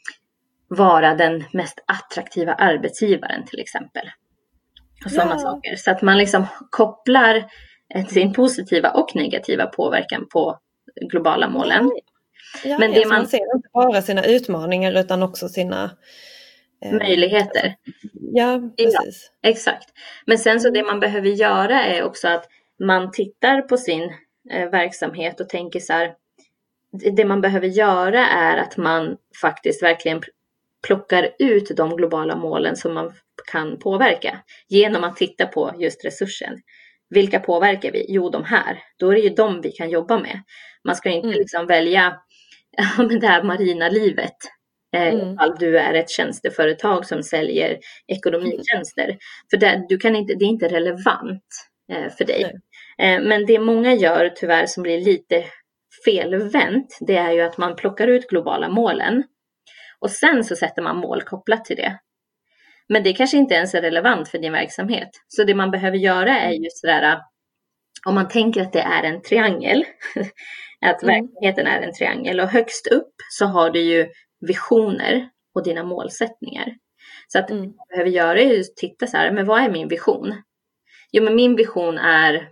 vara den mest attraktiva arbetsgivaren till exempel, och sådana saker, så att man liksom kopplar sin positiva och negativa påverkan på globala målen. Men det man ser inte bara sina utmaningar utan också sina möjligheter. Ja, precis. Ja, exakt. Men sen så det man behöver göra är också att man tittar på sin verksamhet och tänker så här. Det man behöver göra är att man faktiskt verkligen plockar ut de globala målen som man kan påverka genom att titta på just resursen. Vilka påverkar vi? Jo, de här. Då är det ju de vi kan jobba med. Man ska inte liksom välja det här marina livet Ifall du är ett tjänsteföretag som säljer ekonomitjänster. För det är inte relevant för dig. Men det många gör tyvärr som blir lite felvänt, det är ju att man plockar ut globala målen och sen så sätter man mål kopplat till det. Men det kanske inte ens är relevant för din verksamhet. Så det man behöver göra är ju sådär, om man tänker att det är en triangel, att verksamheten är en triangel och högst upp så har du ju visioner och dina målsättningar. Så att det man behöver göra är ju att titta så här, men vad är min vision? Jo, men min vision är,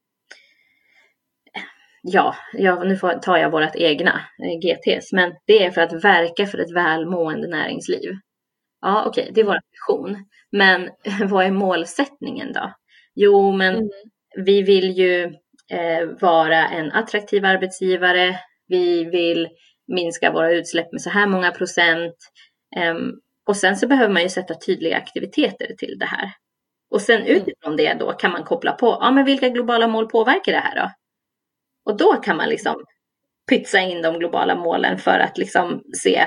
nu tar jag vårat egna GTS, men det är för att verka för ett välmående näringsliv. Ja, okej, det är vår vision. Men vad är målsättningen då? Jo, men vi vill ju vara en attraktiv arbetsgivare. Vi vill minska våra utsläpp med så här många procent. Och sen så behöver man ju sätta tydliga aktiviteter till det här. Och sen utifrån det då kan man koppla på, men vilka globala mål påverkar det här då? Och då kan man liksom pytsa in de globala målen för att liksom se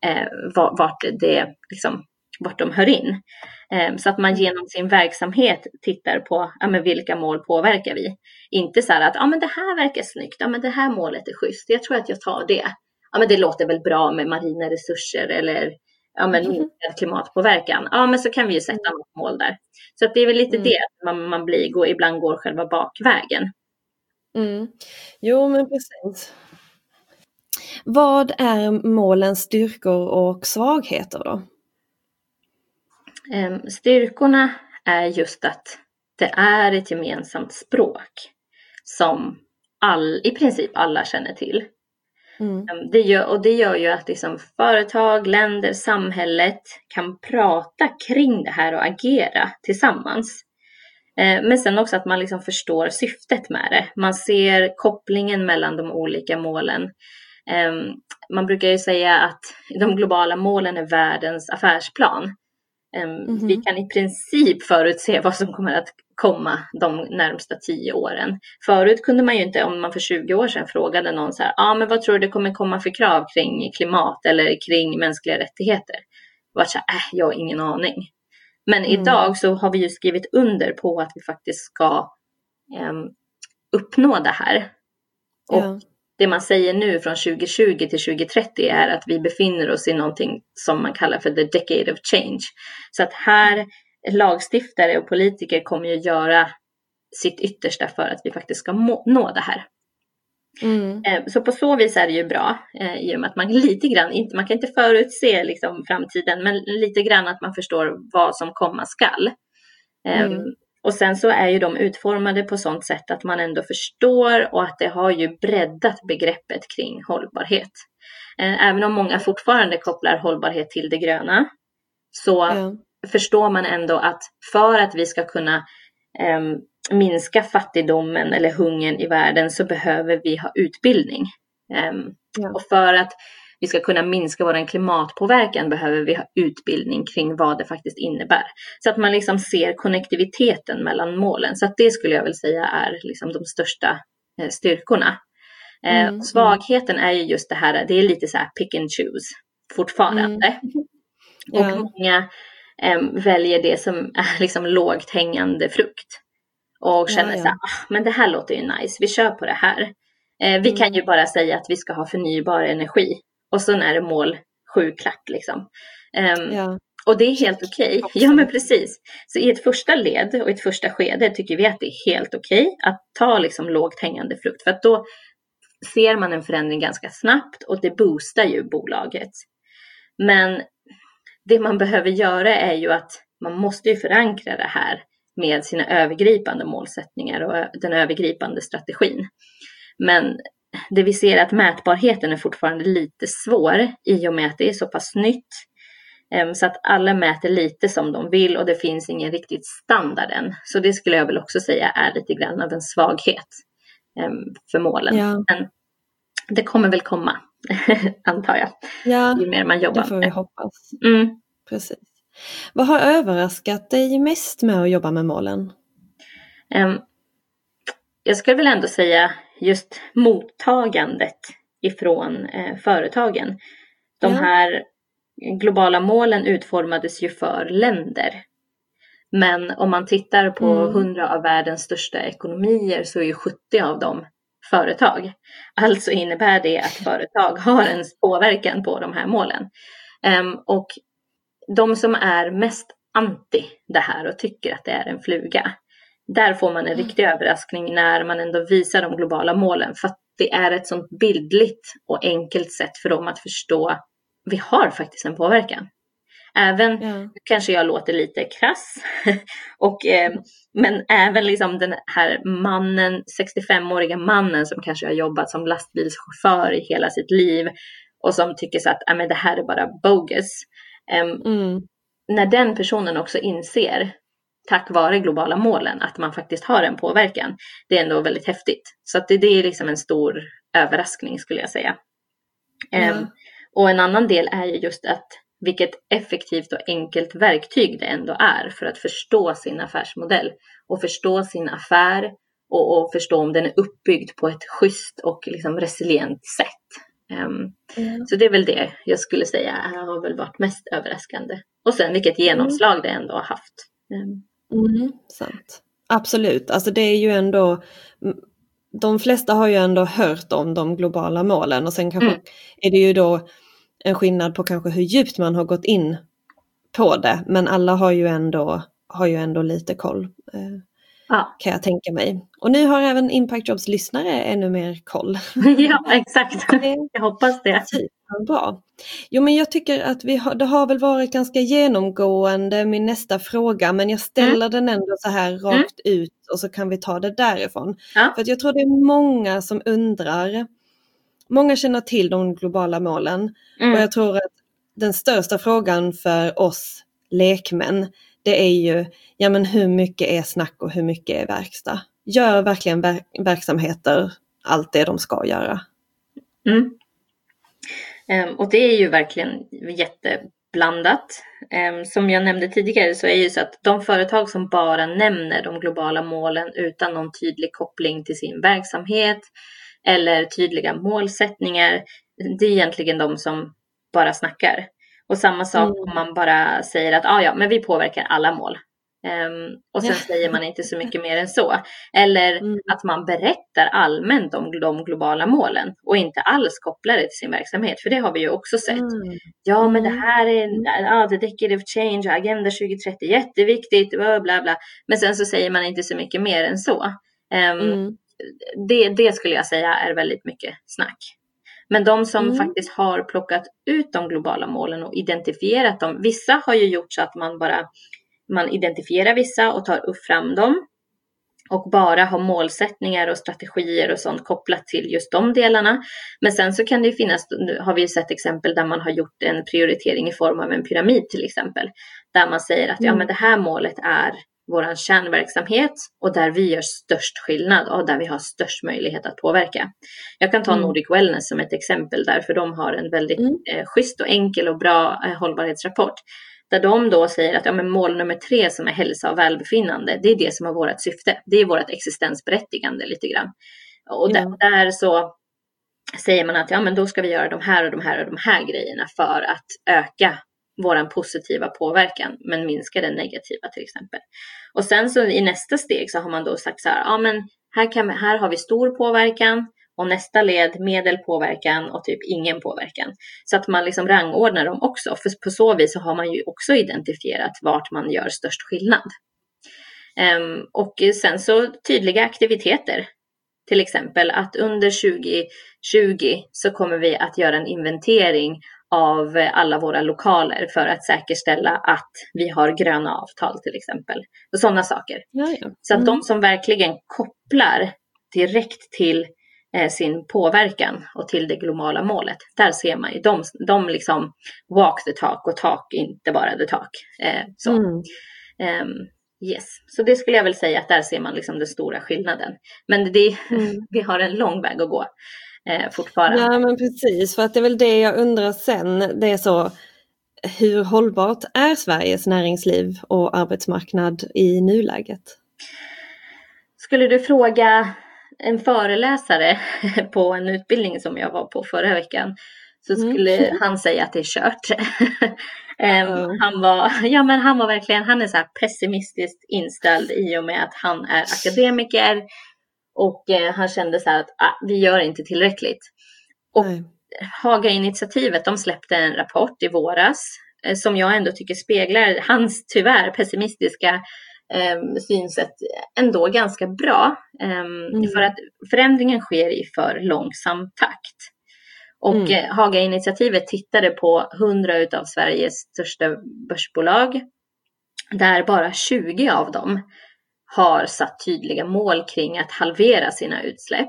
vart de hör in. Så att man genom sin verksamhet tittar på vilka mål påverkar vi. Inte så här att men det här verkar snyggt, men det här målet är schysst, jag tror att jag tar det. Men det låter väl bra med marina resurser eller minskad klimatpåverkan. Men så kan vi ju sätta något mål där. Så att det är väl lite det man ibland går själva bakvägen. Jo, men precis. Vad är målens styrkor och svagheter då? Styrkorna är just att det är ett gemensamt språk som i princip alla känner till. Det gör ju att liksom företag, länder, samhället kan prata kring det här och agera tillsammans. Men sen också att man liksom förstår syftet med det. Man ser kopplingen mellan de olika målen. Man brukar ju säga att de globala målen är världens affärsplan. Vi kan i princip förutse vad som kommer att komma de närmsta 10 åren. Förut kunde man ju inte, om man för 20 år sedan frågade någon så här, men vad tror du det kommer komma för krav kring klimat eller kring mänskliga rättigheter? Var så här, jag har ingen aning. Men idag så har vi ju skrivit under på att vi faktiskt ska uppnå det här. Och det man säger nu från 2020 till 2030 är att vi befinner oss i någonting som man kallar för the decade of change. Så att här lagstiftare och politiker kommer ju göra sitt yttersta för att vi faktiskt ska nå det här. Så på så vis är det ju bra i och med att man lite grann, man kan inte förutse liksom framtiden, men lite grann att man förstår vad som komma skall. Och sen så är ju de utformade på sånt sätt att man ändå förstår och att det har ju breddat begreppet kring hållbarhet. Även om många fortfarande kopplar hållbarhet till det gröna så förstår man ändå att för att vi ska kunna minska fattigdomen eller hungern i världen så behöver vi ha utbildning. Och för att vi ska kunna minska vår klimatpåverkan behöver vi ha utbildning kring vad det faktiskt innebär. Så att man liksom ser konnektiviteten mellan målen. Så att det skulle jag väl säga är liksom de största styrkorna. Svagheten är ju just det här, det är lite så här pick and choose fortfarande. Och många väljer det som är liksom lågt hängande frukt. Och känner så här, men det här låter ju nice, vi kör på det här. Vi kan ju bara säga att vi ska ha förnybar energi. Och så är det mål 7 klart liksom. Och det är helt okej. Ja, men precis. Så i ett första led och ett första skede tycker vi att det är helt okej att ta liksom lågt hängande frukt. För att då ser man en förändring ganska snabbt och det boostar ju bolaget. Men det man behöver göra är ju att man måste ju förankra det här med sina övergripande målsättningar och den övergripande strategin. Men det vi ser är att mätbarheten är fortfarande lite svår i och med att det är så pass nytt. Så att alla mäter lite som de vill och det finns ingen riktigt standard än. Så det skulle jag väl också säga är lite grann av en svaghet för målen. Men det kommer väl komma, antar jag. Ju mer man jobbar. Det får vi hoppas. Precis. Vad har överraskat dig mest med att jobba med målen? Jag skulle väl ändå säga just mottagandet ifrån företagen. De här globala målen utformades ju för länder. Men om man tittar på 100 av världens största ekonomier så är ju 70 av dem företag. Alltså innebär det att företag har en påverkan på de här målen. Och de som är mest anti det här och tycker att det är en fluga, där får man en riktig överraskning när man ändå visar de globala målen. För att det är ett sånt bildligt och enkelt sätt för dem att förstå vi har faktiskt en påverkan. Även, kanske jag låter lite krass, men även liksom den här mannen, 65-åriga mannen som kanske har jobbat som lastbilschaufför i hela sitt liv och som tycker så att men det här är bara bogus. När den personen också inser, tack vare globala målen, att man faktiskt har en påverkan, det är ändå väldigt häftigt. Så att det är liksom en stor överraskning skulle jag säga. Och en annan del är ju just att vilket effektivt och enkelt verktyg det ändå är för att förstå sin affärsmodell och förstå sin affär och förstå om den är uppbyggd på ett schysst och liksom resilient sätt. Så det är väl det jag skulle säga har väl varit mest överraskande. Och sen vilket genomslag det ändå har haft. Sant. Absolut, alltså det är ju ändå, de flesta har ju ändå hört om de globala målen och sen kanske är det ju då en skillnad på kanske hur djupt man har gått in på det, men alla har ju ändå lite koll, kan jag tänka mig. Och nu har även Impact Jobs lyssnare ännu mer koll. Ja, exakt. Jag hoppas det. Bra. Jo, men jag tycker att det har väl varit ganska genomgående min nästa fråga, men jag ställer den ändå så här rakt ut och så kan vi ta det därifrån. För att jag tror det är många som undrar. Många känner till de globala målen och jag tror att den största frågan för oss lekmän, det är ju men hur mycket är snack och hur mycket är verkstad? Gör verkligen verksamheter allt det de ska göra? Och det är ju verkligen jätteblandat. Som jag nämnde tidigare så är det ju så att de företag som bara nämner de globala målen utan någon tydlig koppling till sin verksamhet eller tydliga målsättningar, det är egentligen de som bara snackar. Och samma sak om man bara säger att men vi påverkar alla mål. Och sen säger man inte så mycket mer än så. Eller att man berättar allmänt om de globala målen och inte alls kopplar det till sin verksamhet. För det har vi ju också sett. Men det här är the decade of change, agenda 2030, jätteviktigt, bla bla. Men sen så säger man inte så mycket mer än så. Det skulle jag säga är väldigt mycket snack. Men de som faktiskt har plockat ut de globala målen och identifierat dem. Vissa har ju gjort så att man identifierar vissa och tar upp fram dem. Och bara har målsättningar och strategier och sånt kopplat till just de delarna. Men sen så kan det ju finnas, har vi ju sett exempel där man har gjort en prioritering i form av en pyramid till exempel. Där man säger att men det här målet är vår kärnverksamhet och där vi gör störst skillnad och där vi har störst möjlighet att påverka. Jag kan ta Nordic Wellness som ett exempel där, för de har en väldigt schysst och enkel och bra hållbarhetsrapport. Där de då säger att men mål nummer 3 som är hälsa och välbefinnande, det är det som är vårt syfte. Det är vårt existensberättigande lite grann. Och där så säger man att men då ska vi göra de här och de här och de här grejerna för att öka våran positiva påverkan men minska den negativa till exempel. Och sen så i nästa steg så har man då sagt så här, men här har vi stor påverkan och nästa led medelpåverkan och typ ingen påverkan. Så att man liksom rangordnar dem också, för på så vis så har man ju också identifierat vart man gör störst skillnad. Och sen så tydliga aktiviteter. Till exempel att under 2020 så kommer vi att göra en inventering av alla våra lokaler för att säkerställa att vi har gröna avtal till exempel. Och sådana saker. Så att de som verkligen kopplar direkt till sin påverkan och till det globala målet. Där ser man ju de liksom walk the talk och talk inte bara the talk. Yes. Så det skulle jag väl säga att där ser man liksom den stora skillnaden. Men vi har en lång väg att gå fortfarande. Ja, men precis, för att det är väl det jag undrar sen. Det är så, hur hållbart är Sveriges näringsliv och arbetsmarknad i nuläget? Skulle du fråga en föreläsare på en utbildning som jag var på förra veckan, så skulle han säga att det är kört. Han var verkligen, han är så här pessimistiskt inställd i och med att han är akademiker och han kände så här att vi gör inte tillräckligt. Och Haga-initiativet, de släppte en rapport i våras som jag ändå tycker speglar hans tyvärr pessimistiska synsätt ändå ganska bra. För att förändringen sker i för långsam takt. Och Haga-initiativet tittade på 100 av Sveriges största börsbolag, där bara 20 av dem har satt tydliga mål kring att halvera sina utsläpp.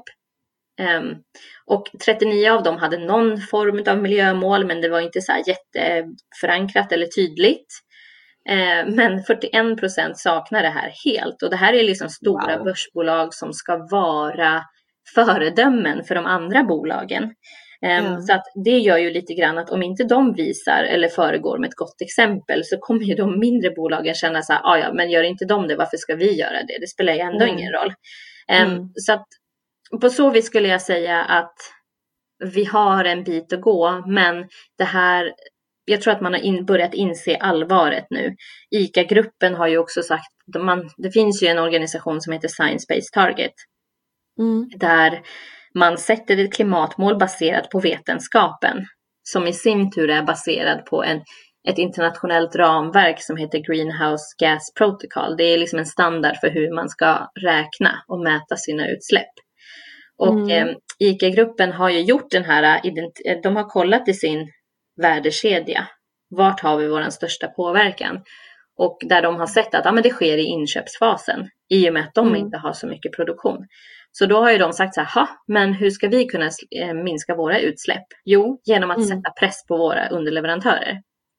Och 39 av dem hade någon form av miljömål, men det var inte så här jätteförankrat eller tydligt. Men 41% saknar det här helt. Och det här är liksom stora börsbolag som ska vara föredömen för de andra bolagen. Så att det gör ju lite grann att om inte de visar eller föregår med ett gott exempel, så kommer ju de mindre bolagen känna så här, men gör inte de det, varför ska vi göra det? Det spelar ju ändå ingen roll. Så att på så vis skulle jag säga att vi har en bit att gå, men det här, jag tror att man har börjat inse allvaret nu. ICA-gruppen har ju också sagt, det finns ju en organisation som heter Science Based Target, där man sätter ett klimatmål baserat på vetenskapen, som i sin tur är baserad på ett internationellt ramverk som heter Greenhouse Gas Protocol. Det är liksom en standard för hur man ska räkna och mäta sina utsläpp. Och ICA-gruppen har ju gjort den här, de har kollat i sin värdekedja, vart har vi vår största påverkan? Och där de har sett att men det sker i inköpsfasen, i och med att de inte har så mycket produktion. Så då har ju de sagt så här, men hur ska vi kunna minska våra utsläpp? Jo, genom att sätta press på våra underleverantörer.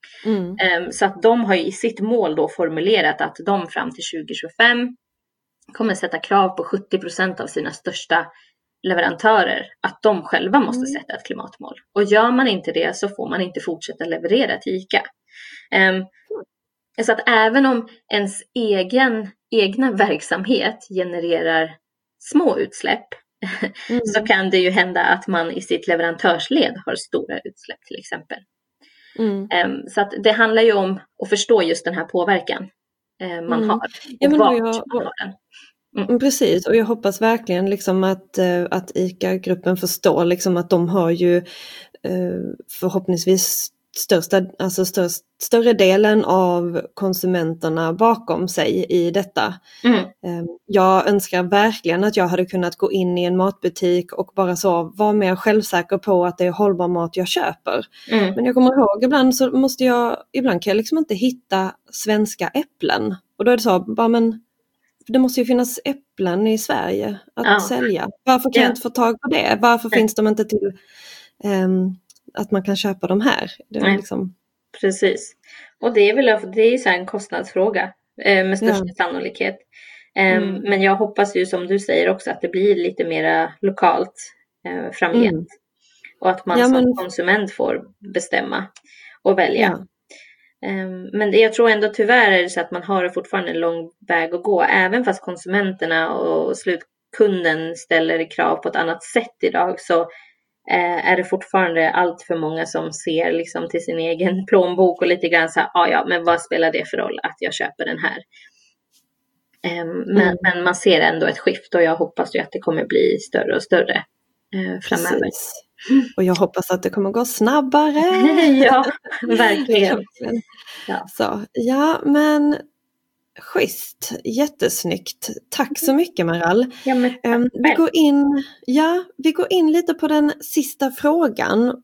Så att de har ju i sitt mål då formulerat att de fram till 2025 kommer sätta krav på 70% av sina största leverantörer att de själva måste sätta ett klimatmål. Och gör man inte det så får man inte fortsätta leverera till ICA. Så att även om ens egna verksamhet genererar små utsläpp, så kan det ju hända att man i sitt leverantörsled har stora utsläpp till exempel. Så att det handlar ju om att förstå just den här påverkan man har och vart man har den. Precis, och jag hoppas verkligen liksom att ICA-gruppen förstår liksom att de har ju förhoppningsvis större delen av konsumenterna bakom sig i detta. Jag önskar verkligen att jag hade kunnat gå in i en matbutik och bara vara mer självsäker på att det är hållbar mat jag köper. Men jag kommer ihåg ibland kan jag liksom inte hitta svenska äpplen. Och då är det så, men det måste ju finnas äpplen i Sverige att sälja. Varför kan jag inte få tag på det? Varför finns de inte till att man kan köpa dem här? Det är liksom... Precis. Och det är så här en kostnadsfråga med största sannolikhet. Men jag hoppas ju som du säger också att det blir lite mer lokalt framgent. Och att man som konsument får bestämma och välja. Men jag tror ändå tyvärr är det så att man har fortfarande en lång väg att gå. Även fast konsumenterna och slutkunden ställer krav på ett annat sätt idag, så är det fortfarande allt för många som ser liksom till sin egen plånbok och lite grann så här, men vad spelar det för roll att jag köper den här? Men man ser ändå ett skift, och jag hoppas ju att det kommer bli större och större framöver. Precis. Och jag hoppas att det kommer gå snabbare. Ja, verkligen. Men schysst, jättesnyggt. Tack så mycket, Maral. Vi går in lite på den sista frågan.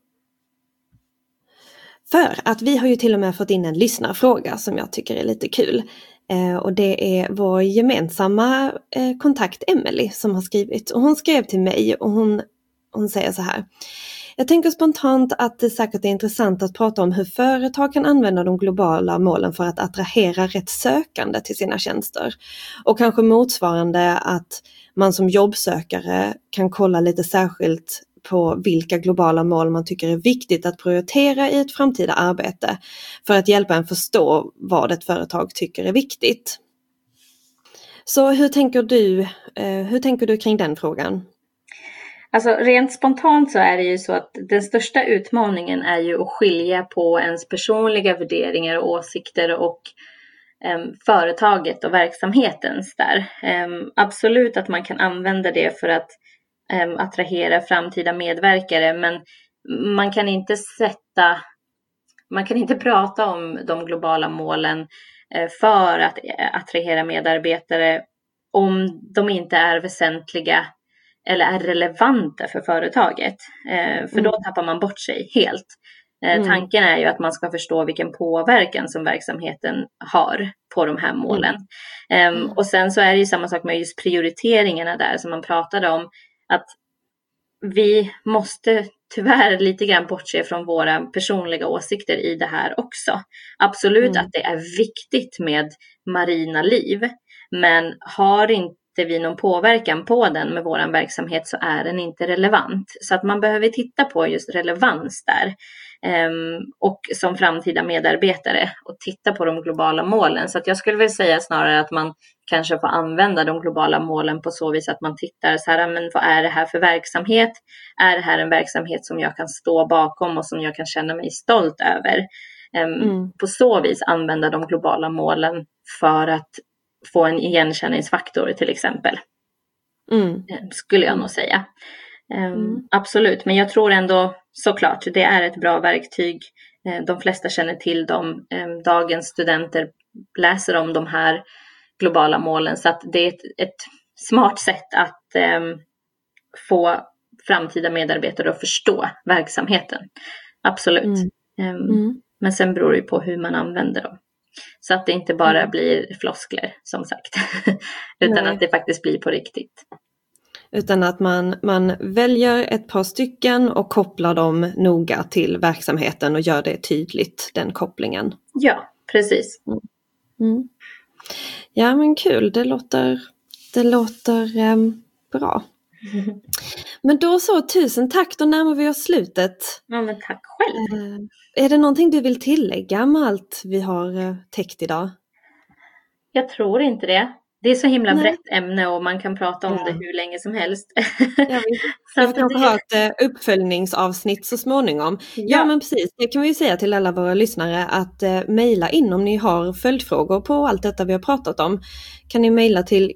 För att vi har ju till och med fått in en lyssnarfråga som jag tycker är lite kul. Och det är vår gemensamma kontakt Emily som har skrivit. Och hon skrev till mig och hon säger så här: jag tänker spontant att det säkert är intressant att prata om hur företag kan använda de globala målen för att attrahera rätt sökande till sina tjänster. Och kanske motsvarande att man som jobbsökare kan kolla lite särskilt på vilka globala mål man tycker är viktigt att prioritera i ett framtida arbete för att hjälpa en förstå vad ett företag tycker är viktigt. Så hur tänker du kring den frågan? Alltså rent spontant så är det ju så att den största utmaningen är ju att skilja på ens personliga värderingar och åsikter och företaget och verksamhetens där. Absolut att man kan använda det för att attrahera framtida medverkare, men man kan inte prata om de globala målen för att attrahera medarbetare om de inte är väsentliga eller är relevanta för företaget. För då tappar man bort sig helt. Tanken är ju att man ska förstå vilken påverkan som verksamheten har på de här målen. Och sen så är det ju samma sak med just prioriteringarna där som man pratade om. Att vi måste tyvärr lite grann bortse från våra personliga åsikter i det här också. Absolut att det är viktigt med marina liv. Men har inte vi någon påverkan på den med våran verksamhet så är den inte relevant. Så att man behöver titta på just relevans där. Och som framtida medarbetare och titta på de globala målen. Så att jag skulle vilja säga snarare att man kanske får använda de globala målen på så vis att man tittar så här, men vad är det här för verksamhet? Är det här en verksamhet som jag kan stå bakom och som jag kan känna mig stolt över? På så vis använda de globala målen för att få en igenkänningsfaktor till exempel. Skulle jag nog säga. Absolut, men jag tror ändå såklart det är ett bra verktyg. De flesta känner till dem. Dagens studenter läser om de här globala målen, så att det är ett smart sätt att få framtida medarbetare att förstå verksamheten. Absolut. Men sen beror det på hur man använder dem. Så att det inte bara blir floskler som sagt. Utan att det faktiskt blir på riktigt. Utan att man väljer ett par stycken och kopplar dem noga till verksamheten och gör det tydligt, den kopplingen. Ja, precis. Ja, men kul. Det låter bra. Men då så, tusen tack. Då närmar vi oss slutet. Ja, men tack själv. Är det någonting du vill tillägga med allt vi har täckt idag? Jag tror inte det. Det är så himla brett ämne och man kan prata om det hur länge som helst. Vi kanske har ett uppföljningsavsnitt så småningom. Ja, men precis. Det kan vi ju säga till alla våra lyssnare att mejla in om ni har följdfrågor på allt detta vi har pratat om. Kan ni mejla till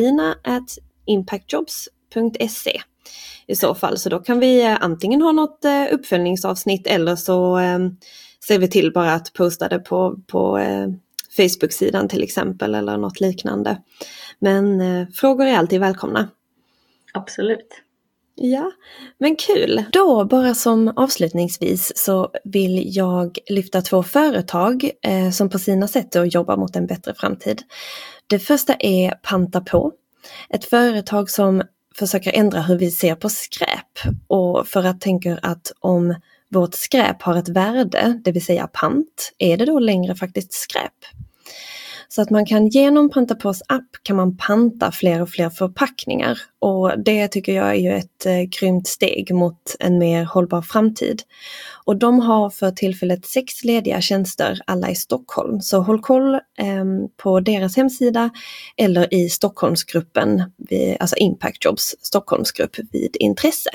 kristina@impactjobs.se i så fall. Så då kan vi antingen ha något uppföljningsavsnitt eller så ser vi till bara att posta det på Facebook-sidan till exempel eller något liknande. Men frågor är alltid välkomna. Absolut. Ja, men kul. Då bara som avslutningsvis så vill jag lyfta 2 företag som på sina sätt då jobbar mot en bättre framtid. Det första är Panta på. Ett företag som försöker ändra hur vi ser på skräp och för att tänka att om vårt skräp har ett värde, det vill säga pant, är det då längre faktiskt skräp? Så att man kan genom Panta Pås app kan man panta fler och fler förpackningar och det tycker jag är ju ett grymt steg mot en mer hållbar framtid. Och de har för tillfället 6 lediga tjänster alla i Stockholm, så håll koll på deras hemsida eller i Stockholmsgruppen, alltså Impact Jobs Stockholmsgrupp vid intresse.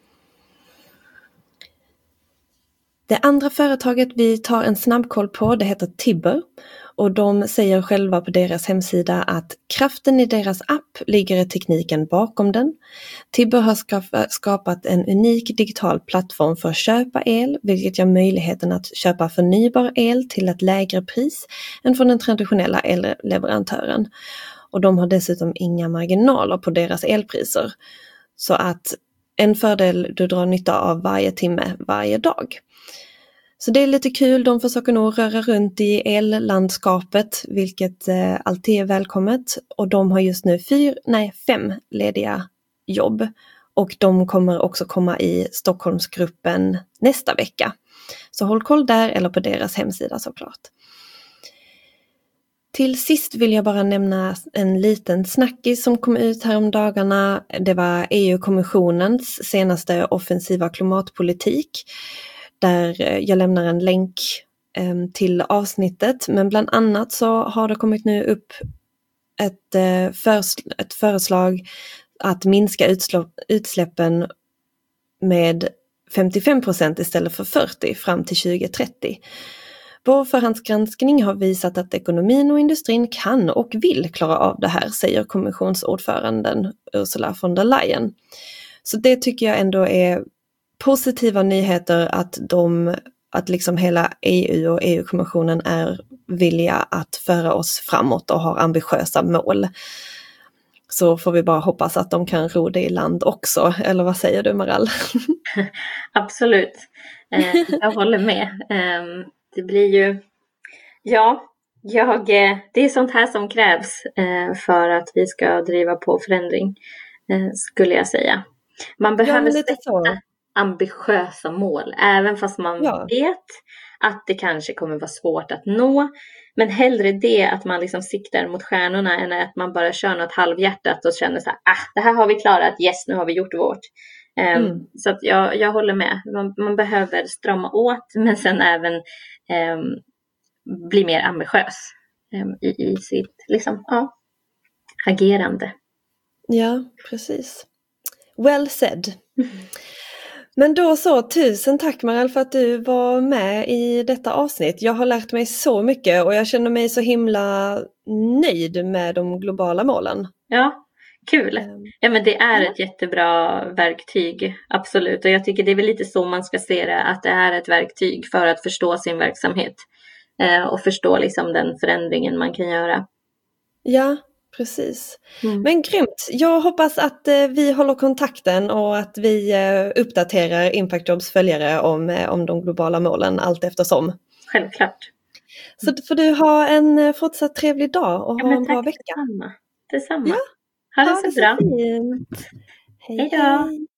Det andra företaget vi tar en snabbkoll på, det heter Tibber och de säger själva på deras hemsida att kraften i deras app ligger i tekniken bakom den. Tibber har skapat en unik digital plattform för att köpa el, vilket gör möjligheten att köpa förnybar el till ett lägre pris än från den traditionella elleverantören. Och de har dessutom inga marginaler på deras elpriser, så att en fördel du drar nytta av varje timme, varje dag. Så det är lite kul, de försöker nog röra runt i ellandskapet, vilket alltid är välkommet. Och de har just nu 5 lediga jobb. Och de kommer också komma i Stockholmsgruppen nästa vecka. Så håll koll där eller på deras hemsida såklart. Till sist vill jag bara nämna en liten snackis som kom ut här om dagarna. Det var EU-kommissionens senaste offensiva klimatpolitik. Där jag lämnar en länk till avsnittet. Men bland annat så har det kommit nu upp ett förslag att minska utsläppen med 55% istället för 40% fram till 2030. Vår förhandsgranskning har visat att ekonomin och industrin kan och vill klara av det här, säger kommissionsordföranden Ursula von der Leyen. Så det tycker jag ändå är positiva nyheter att liksom hela EU och EU-kommissionen är villiga att föra oss framåt och har ambitiösa mål. Så får vi bara hoppas att de kan ro det i land också. Eller vad säger du, Maral? Absolut. Jag håller med. Det blir ju... Ja, det är sånt här som krävs för att vi ska driva på förändring, skulle jag säga. Man behöver sätta ambitiösa mål, även fast man vet att det kanske kommer vara svårt att nå. Men hellre det att man liksom siktar mot stjärnorna än att man bara kör något halvhjärtat och känner så här, det här har vi klarat, yes, nu har vi gjort vårt. Så att jag håller med. Man behöver strama åt, men sen även bli mer ambitiös i sitt liksom, agerande. Ja, precis. Well said. Men då så, tusen tack Maral för att du var med i detta avsnitt. Jag har lärt mig så mycket och jag känner mig så himla nöjd med de globala målen. Ja, kul. Ja, men det är ett jättebra verktyg, absolut. Och jag tycker det är väl lite så man ska se det, att det är ett verktyg för att förstå sin verksamhet och förstå liksom den förändringen man kan göra. Ja, precis. Men grymt. Jag hoppas att vi håller kontakten och att vi uppdaterar Impact Jobs följare om de globala målen allt eftersom. Självklart. Så får du ha en fortsatt trevlig dag och ha en bra vecka. Detsamma. Ha det så bra. Fint. Hej då.